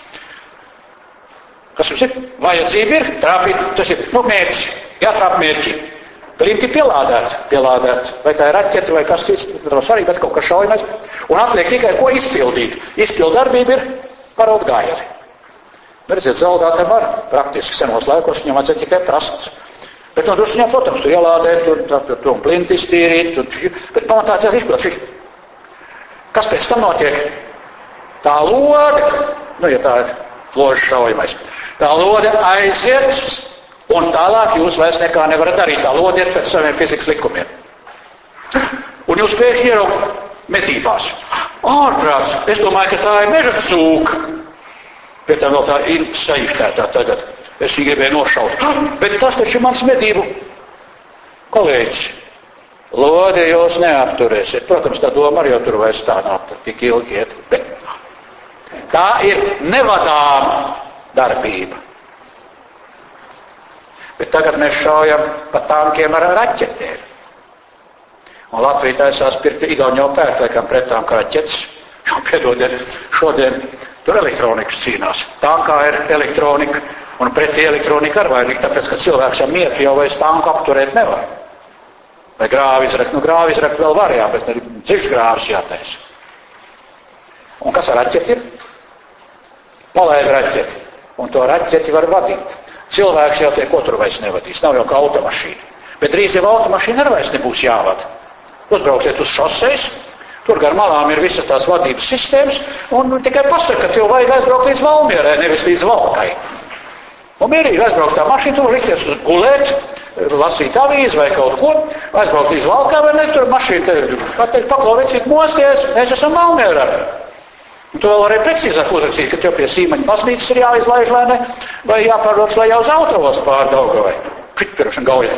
Kas jums ir? Vajadzība ir, trāpīt, tas ir, mērķis, jātrāp mērķi. Klinti pielādēt, vai tā ir raķete, vai kas cits, tas arī, bet kaut kas šaujamais, un atliek tikai ko izpildīt. Izpildu darbība ir parot gājieli. Redziet, zaudātam var, praktiski senos laikos viņam vajadzēja tikai prast. Bet drusku viņam, protams, tur ielādēt, tur plinti iztīrīt, bet pamatā tās izpildīt. Kas pēc tam notiek? Tā lode, ja tā ir loža šaujamais, tā lode aiziet, un tālāk jūs vairs nekā nevarat darīt. Tā lode iet pēc saviem fizikas likumiem. Un jūs pēkšņi ieraugat metībās. Ārprāts, es domāju, ka tā ir meža cūka. Pie tam vēl tā ir saīštētā tagad. Es viņu gribēju nošaut. Bet tas taču ir mans medību kolēģis. Lodi jūs neapturēsiet. Protams, tā doma arī jau tur vairs tā nav tik ilgi iet. Bet tā ir nevadāma darbība. Bet tagad mēs šaujam pa tankiem ar raķetēm. Un Latvija taisās pirkt Igauniju pērk, laikam pret tanku raķetes. Piedodiet, šodien tur elektronikas cīnās. Tā kā ir elektronika, un pretī elektronika ar vairāk, tāpēc, ka cilvēks ar mietu jau vairs tanku apturēt nevar. Vai grāvi izrakt? Grāvi izrakt vēl var, jā, bet dziļš grāvis jātaisa. Un kas ar raķeti ir? Palaid raķeti. Un to raķeti var vadīt. Cilvēks jau tie otru vairs nevadīs. Nav jau kā automašīna. Bet drīz jau automašīna arī vairs nebūs jāvada. Uzbrauksiet uz šoseis. Tur gar malām ir visas tās vadības sistēmas, un tikai pasaka, ka tev vajag aizbraukt līdz Valmierai, nevis līdz Valkai. Un mierīgi aizbraukt tā mašīna, tur likties uz gulēt, lasīt avīzi vai kaut ko, aizbraukt līdz Valkai, vai ne, tur mašīna, pateikt, paklauvecīt mosties, mēs esam Valmierai. Un tu vēl varēja precīzāk uzrakstīt, ka tev pie Sīmaņa baznīcas ir jāizlaiž, vai ne, vai jāpārdodas, lai jau uz autovostu pār Daugavai. Pitpirošana gaujā.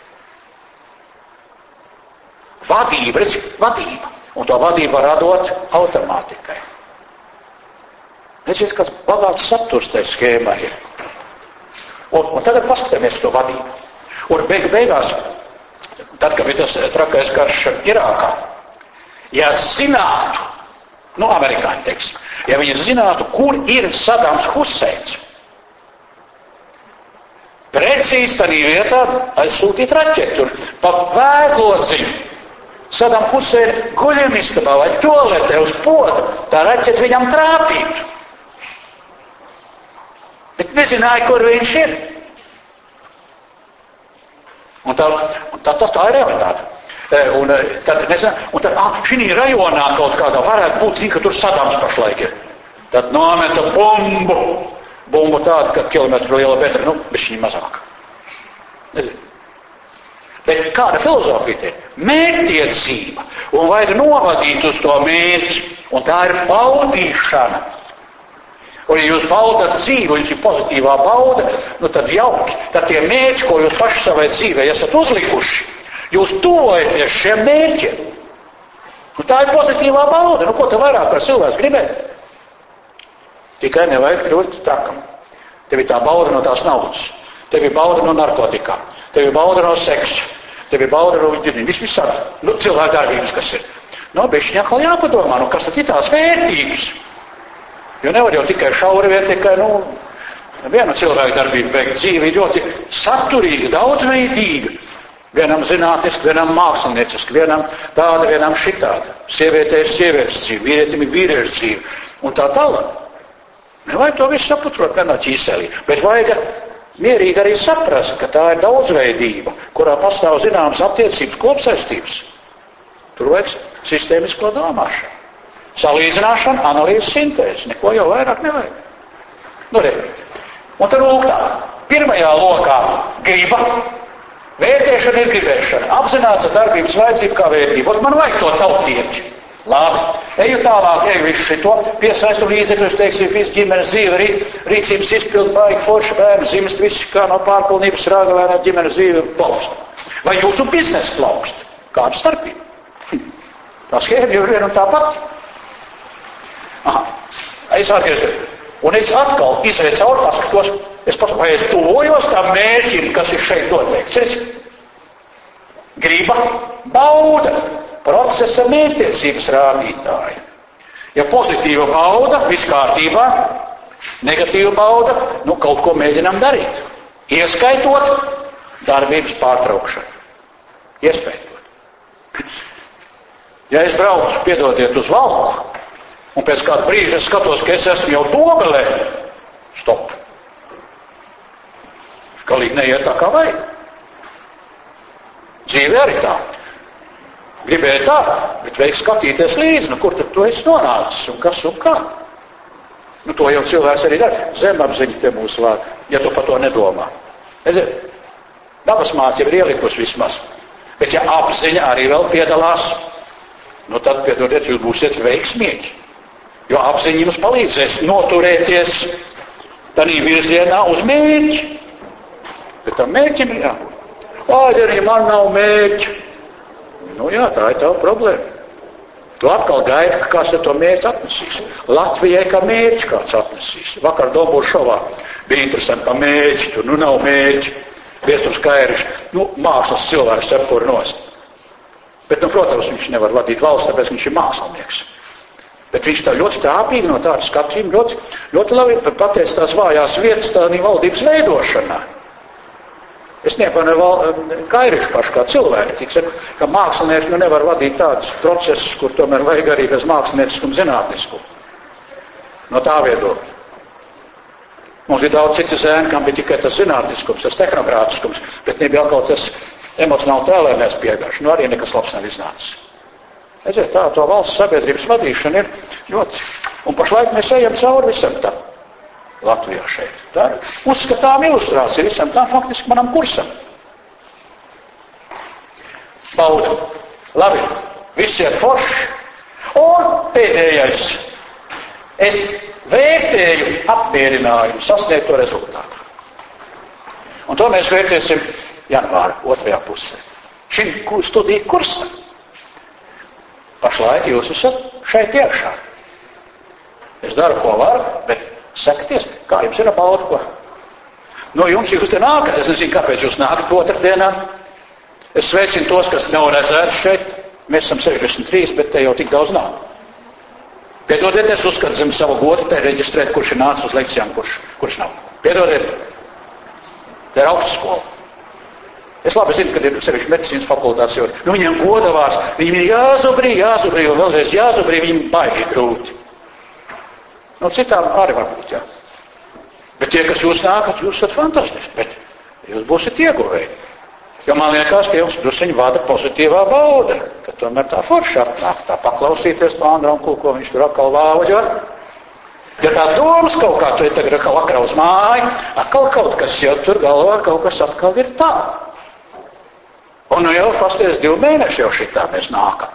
Vadība, redzi, vadība. Un to vadību var radot automātikai. Redziet, kāds bagāts saturs tai schēmā ir. Un tagad paskatāmies to vadību. Un beigās, tad, kad bija tas trakais karš Irākā, ja zinātu, amerikāņi teiksim, ja viņi zinātu, kur ir Sadams Huseins, pret precīzi tādā vietā aizsūtīt raķeti. Un pa vēdlodziņu Sadam Huseina guļamistabā vai toaletē uz poda, tā raķeti viņam trāpītu. Bet nezināja, kur viņš ir. Un tā ir realitāte. Un tad šī rajonā kaut kādā varētu būt, zina, ka tur Sadams pašlaik ir. Tad nometa bumbu tādu, ka kilometru liela betra, bišķiņ mazāk. Nezinu. Bet kāda filozofija te? Mērķtiecība. Un vajag novadīt uz to mērķi. Un tā ir baudīšana. Un ja jūs baudat dzīvi, un jūs ir pozitīvā bauda, tad jauki. Tad tie mērķi, ko jūs paši savai dzīvē esat uzlikuši, jūs tuvojaties šiem mērķiem. Un tā ir pozitīvā bauda. Ko te vairāk par cilvēks gribēt? Tikai nevajag kļūt trakam. Tev ir tā bauda no tās naudas. Tev ir bauda no narkotikām. Tev ir bauda no seksa. Tev ir bauda no visvisādi. Cilvēku darbības, kas ir. Bišķiņ atkal jāpadomā, kas tad ir tās vērtības. Jo nevar jau tikai šauri vien tikai, viena cilvēku darbība veikt. Dzīve ir ļoti saturīga, daudzveidīga. Vienam zinātniski, vienam mākslinieciski, vienam tāda, vienam šitāda. Sievietē ir sievietes dzīve, vīrietim ir vīriešu dzīve. Un tā tālāk. Nevajag to visu saputrot vienā ķīselī, bet vajag mierīgi arī saprast, ka tā ir daudzveidība, kurā pastāv zināmas attiecības, kopsaistības. Tur vajag sistēmisko domāšanu. Salīdzināšana, analīze, sintēze. Neko jau vairāk nevajag. Un tad lūk tā. Pirmajā lokā griba. Vērtēšana ir gribēšana. Apzinātas darbības vajadzība kā vērtība. Man vajag to tautieti. Labi. Eju tālāk, visu šito. Piesaistu līdzekļus, teiksim, visu ģimenes dzīve, rīcības izpildu, baigi, forši bērni, zimst, visu kā no pārpilnības rāgalēnā ģimenes dzīve plaukst. Vai jūsu biznesa plaukst? Kāda starpība? Tā schēma jau ir viena un tā pati. Es atgriežos. Un es atkal izēju cauri, paskatos, vai es tuvojos tam mērķim, kas ir šeit noteikts. Griba, bauda, procesa mērķtiecības rādītāji. Ja pozitīva bauda, viss kārtībā, negatīva bauda, kaut ko mēģinām darīt. Ieskaitot darbības pārtraukšanu. Ieskaitot. Ja es braucu, piedodiet, uz valku, un pēc kāda brīža es skatos, ka es esmu jau dogalē. Stop. Galīgi neiet tā kā vajag. Dzīve arī tā. Gribēja tā, bet vajag skatīties līdzi, kur tad tu esi nonācis un kas un kā. To jau cilvēks arī dara. Zemapziņa te mūsu vārda, ja tu par to nedomā. Dabas mācība ir ielikusi vismaz. Bet ja apziņa arī vēl piedalās, tad, piedodiet, jūs būsiet veiksmīgi. Jo apziņa jums palīdzēs noturēties tādā virzienā uz mērķi. Bet tam mērķim ir jābūt. Arī man nav mērķi. Jā, tā ir tava problēma. Tu atkal gaidi, ka kāds to mērķi atnesīs. Latvijai kā mērķi kāds atnesīs. Vakar Dombūru šovā bija interesanti pa mērķi. Tur nav mērķi. Viesturs Kairišs, mākslas cilvēks cepuri nost. Bet, protams, viņš nevar vadīt valsts, tāpēc viņš ir mākslinieks. Bet viņš tā ļoti tāpīgi no tāda skatījuma ļoti labi pateica tās vājās vietas tādā valdības veidošanā. Es nepamanu Kairišu pašu kā cilvēku, ka mākslinieks nevar vadīt tādus procesus, kur tomēr vajag arī bez mākslinieciskuma zinātniskumu. No tā viedokļa. Mums ir daudz citu zēni, kam bija tikai tas zinātniskums, tas tehnokrātiskums, bet nebija atkal tas emocionāli tēlēnēs piegarš. Arī nekas labs nav iznācis. Tā to valsts sabiedrības vadīšana ir ļoti. Un pašlaik mēs ejam cauri visam tam Latvijā šeit. Tā ir uzskatām ilustrācija visam tam faktiski manam kursam. Bauda. Labi. Visi ir forši. Un pēdējais. Es vērtēju apmierinājumu sasniegto rezultātu. Un to mēs vērtēsim janvāra 2. pusē. Šim studiju kursam. Pašlaik jūs esat šeit iekšā. Es daru, ko varu, bet sekties, kā jums ir bauda, ko? Jums jūs te nākat, es nezinu, kāpēc jūs nākat otrdienā. Es sveicinu tos, kas nav redzēti šeit. Mēs esam 63, bet te jau tik daudz nav. Piedodiet, es uzskatu zem savu godu te reģistrēt, kurš ir nācis uz lekcijām, kurš nav. Piedodiet. Tā ir augstskola. Es labi zinu, ka ir sevišķi medicīnas fakultātes, jo viņiem godavās, viņiem ir jāzubrī, un vēlreiz jāzubrī, viņiem baigi grūti. Citām arī varbūt, jā. Bet tie, kas jūs nākat, jūs esat fantastiski, bet jūs būsiet ieguvēji. Jo man liekas, ka jums drusiņi vada pozitīvā bauda, ka tomēr tā forša atnāk, tā paklausīties pa Andronku, ko viņš tur atkal vāvaļo. Ja tā domas kaut kā, tu ir tagad atkal vakarā uz māju, atkal kaut kas jau tur galvā, kaut kas atkal ir tā. Un jau pasties 2 mēneši jau šitā mēs nākam.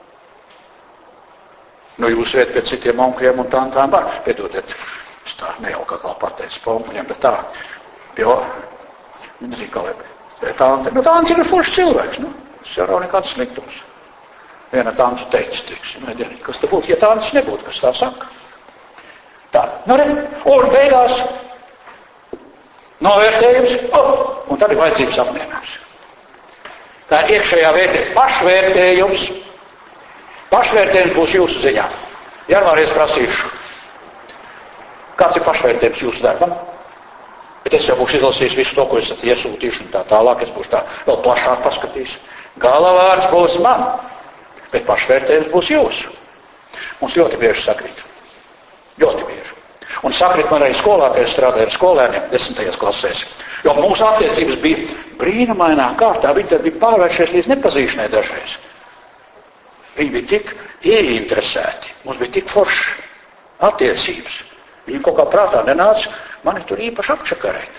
Jūs iet pie citiem onkuļiem un tām var. Piedodiet, es tā nejauka kā pateicu pa onkuļiem, bet tā, jo, nezinu, kā lai. Tāns ir foršs cilvēks, tas jau nav nekāds sliktums. Viena tāns teica, kas te būtu, ja tāns nebūtu, kas tā saka. Tā, un beigās novērtējums, un tad ir vajadzības apmierinājums. Tā ir iekšējā vērtējuma, pašvērtējums. Pašvērtējums būs jūsu ziņā. Janvāries prasīšu, kāds ir pašvērtējums jūsu darbam? Bet es jau būšu izlasījis visu to, ko esat iesūtījuši un tā tālāk, es būšu tā vēl plašāk paskatījis. Galavārds būs man, bet pašvērtējums būs jūsu. Mums ļoti bieži sakrīt. Ļoti bieži. Un sakrīt man arī skolā, kad es strādāju ar skolēniem 10. klasēs. Jo mūsu attiecības bija brīnumainā kārtā, viņi tad bija pārvēršies līdz nepazīšanai dažreiz. Viņi bija tik ieinteresēti, mums bija tik forši attiecības. Viņi kaut kā prātā nenāca mani tur īpaši apčakarēt.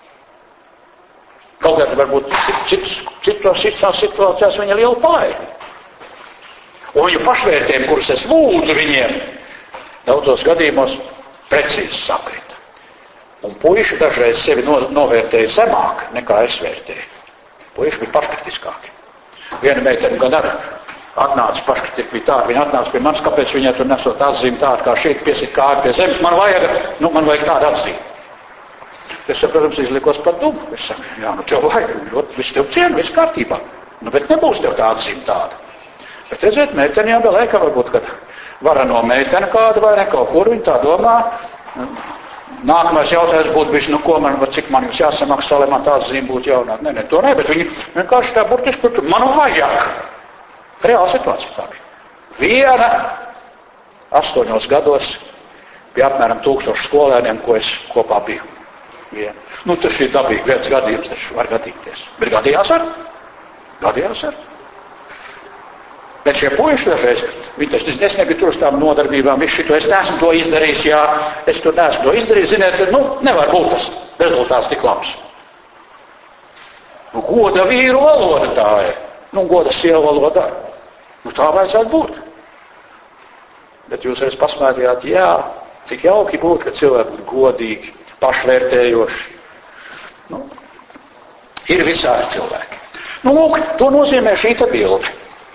Kaut kā varbūt citās situācijās viņa liela palaida. Un viņu pašvērtējumi, kurus es lūdzu viņiem, daudzos gadījumos precīzi sakrita. Un puiši dažreiz sevi novērtēja zemāk, nekā es vērtēju. Puiši bija paškritiskāki. Viena meitene gan arī atnāca paškritika, bija tāda, viņa atnāca pie manis, kāpēc viņai tur nesot atzīmi tādu, kā šeit piesit kāju pie zemes, man vajag tādu atzīmi. Es, protams, izlikos par dumu. Es saku, jā, tev vajag, viss tev cienu, viss kārtībā. Bet nebūs tev tā atzīme tāda. Bet redziet, meiteniem vēl ka varbūt, kad varano meitene kādu vai ne kaut kur, viņa tā domā. Nākamais jautājums būtu bijis, cik man jums jāsamaksā, lai man tā atzīme būtu jaunāk. Nē, to ne, bet viņi vienkārši tā burtiski, man vajag. Reāla situācija tā bija. Viena 8 gados bija apmēram 1000 skolēniem, ko es kopā biju. Viena. Tas ir dabīgi, viens gadījums, taču var gadīties. Bet gadījās ar? Gadījās ar. Bet šie puiši dažreiz, viņi taču, es nebiju tur uz tām nodarbībām, visu šito, es neesmu to izdarījis, jā, es tur neesmu to izdarījis, ziniet, nevar būt tas rezultāts tik labs. Goda vīru valoda tā ir. Goda sievu valodā. Tā vajadzētu būt. Bet jūs reiz pasmērījāt, jā, cik jauki būtu, ka cilvēki būtu godīgi, pašvērtējoši. Ir visādi cilvēki. Lūk, to nozīmē šī bilde.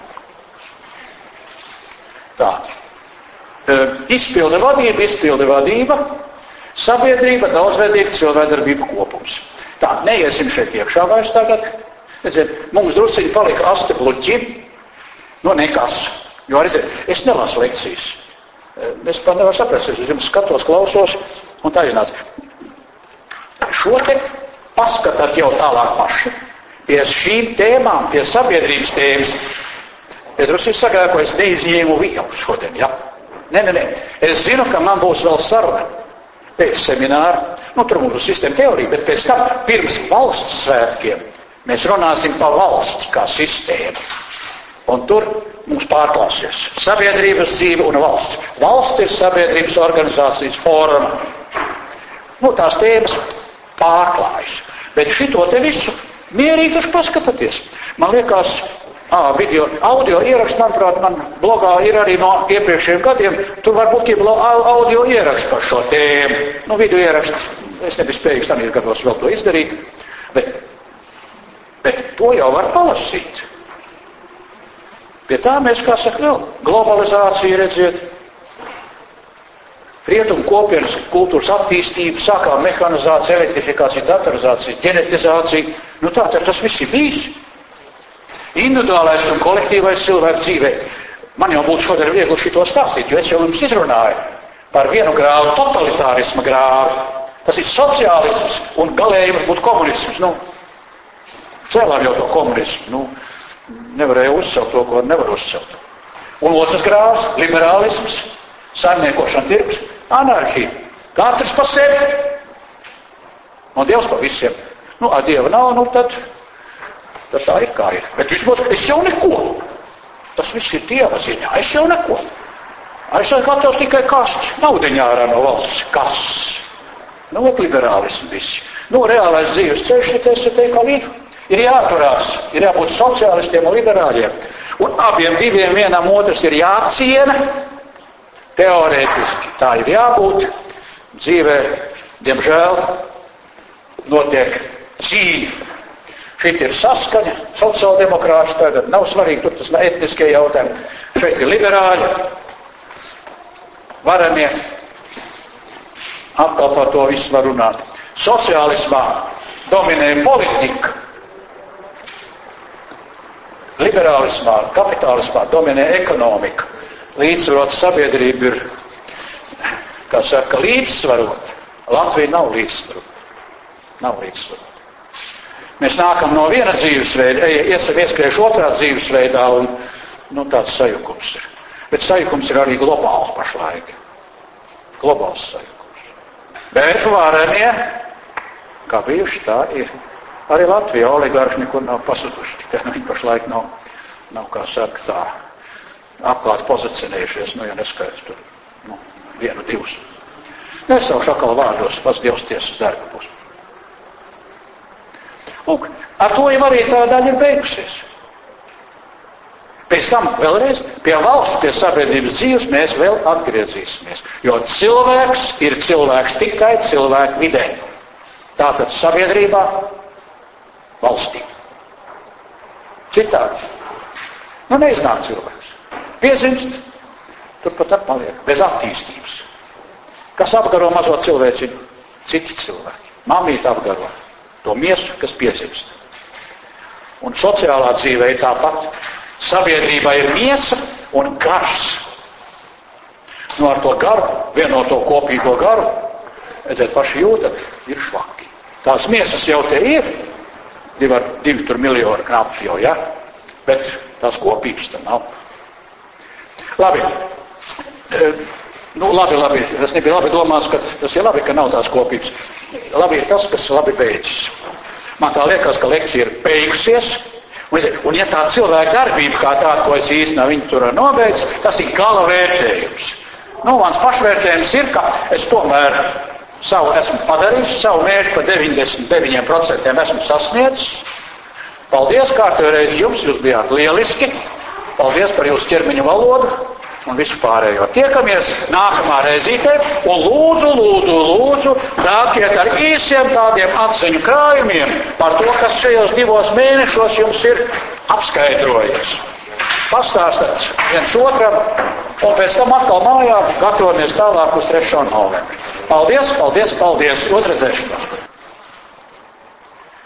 Tā. Izpilde vadība, sabiedrība, daudzveidīga cilvēkdarbība kopums. Tā, neiesim šeit iekšā vairs tagad. Redziet, mums drusciņi palika asti bluķi, nekas. Jo, redziet, es nelasu lekcijas. Es pat nevaru saprast, es jums skatos, klausos, un tā iznāca. Šo te paskatāt jau tālāk paši pie šīm tēmām, pie sabiedrības tēmas. Es drusciņi sagāju, ko es neizņēmu vielu šodien, ja? Nē. Es zinu, ka man būs vēl saruna pēc semināra, tur mums būs sistēma teorija, bet pēc tam, pirms valsts svētkiem, mēs runāsim par valsti kā sistēmu. Un tur mums pārklāsies sabiedrības dzīve un valsts. Valsts ir sabiedrības organizācijas forma. Tās tēmas pārklājas. Bet šito te visu mierīgi taču paskatāties. Man liekas, audio ieraksts, manuprāt, man blogā ir arī no iepriekšējiem gadiem. Tur varbūt ir audio ieraksts par šo tēmu. Video ieraksts. Es nebiju spējīgs tam gados vēl to izdarīt. Bet to jau var palasīt. Pie tā mēs, kā saka, vēl globalizācija, redziet, rietumu kopienas kultūras attīstība, sākā mehanizācija, elektrifikācija, datorizācija, ģenetizācija. Tā tas viss ir bijis. Individuālais un kolektīvais cilvēku dzīvē. Man jau būtu šodien viegli šito stāstīt, jo es jau jums izrunāju par vienu grāvu, totalitārisma grāvu. Tas ir sociālisms un galējums būtu komunisms. Cēlām jau to komunismu. Nevarēja uzcelt to, ko nevar uzcelt. Un otrs grāvs, liberālisms, saimniekošana tirgus, anarhija. Katrs pa sevi. Un Dievs pa visiem. A Dieva nav, tad tā ir kā ir. Bet vismaz es jau neko. Tas viss ir Dieva ziņā. Es jau neko. Es esmu gatavs tikai kasti. Naudeņā ārā no valsts. Kas? Liberālismu visi. Reālais dzīves ceļš ir kā līdzi. Ir jāturās, ir jābūt sociālistiem un liberāļiem. Un abiem diviem vienam otrs ir jāciena. Teorētiski tā ir jābūt. Dzīvē, diemžēl, notiek cīņa. Šeit ir saskaņa, sociāldemokrāts tagad. Nav svarīgi, tur tas nav etniskie jautājumi. Šeit ir liberāļi, varenie. Atkal par to visu var runāt. Sociālismā dominē politika. Liberālismā, kapitālismā dominē ekonomika. Līdzsvarota sabiedrība ir, kā saka, līdzsvarota. Latvija nav līdzsvarota. Nav līdzsvarota. Mēs nākam no viena dzīvesveida, ieskriešu otrā dzīvesveidā un tāds sajukums ir. Bet sajukums ir arī globāls pašlaik. Globāls sajukums. Bet varenie, kā bijuši, tā ir. Arī Latvijā oligarši nekur nav pazuduši. Tikai viņi pašlaik nav, kā saka, tā atklāti pozicionējušies, ja neskaidrs tur, vienu, divus. Nesaušu atkal vārdos, pats Dievs tiesas darba būs. Lūk, ar to jau arī tā daļa ir beigusies. Pēc tam vēlreiz pie valsts, pie sabiedrības dzīves mēs vēl atgriezīsimies. Jo cilvēks ir cilvēks tikai cilvēku vidē. Tātad sabiedrībā, valstī. Citādi. Neiznāk cilvēks. Piedzimst, turpat atpaliek, bez attīstības. Kas apgaro mazo cilvēciņu? Citi cilvēki. Mamīte apgaro to miesu, kas piedzimst. Un sociālā dzīvē ir tāpat. Sabiedrībā ir miesa un gars. Ar to garu, vienoto kopīgo garu, redziet, paši jūtat, ir švaki. Tās miesas jau te ir, 2 miljoni knapi jau, ja? Bet tās kopības te nav. Labi. Labi. Tas nebija labi domās, ka tas ir labi, ka nav tās kopības. Labi ir tas, kas labi beidzas. Man tā liekas, ka lekcija ir beigusies. Un ja tā cilvēka darbība kā tāda, ko es īstenā viņi tur nobeidz, tas ir gala vērtējums. Mans pašvērtējums ir, ka es tomēr esmu padarījis, savu mērķi par 99% esmu sasniedzis. Paldies kārtēreiz jums, jūs bijāt lieliski. Paldies par jūsu ķermeņa valodu un visu pārējo. Tiekamies nākamā reizītē un lūdzu, nākiet ar īsiem tādiem atziņu krājumiem par to, kas šajos 2 mēnešos jums ir apskaidrojies. Pastāstat viens otram un pēc tam atkal mājā gatavojamies tālāk uz 3. novembri. Paldies, uz redzēšanos!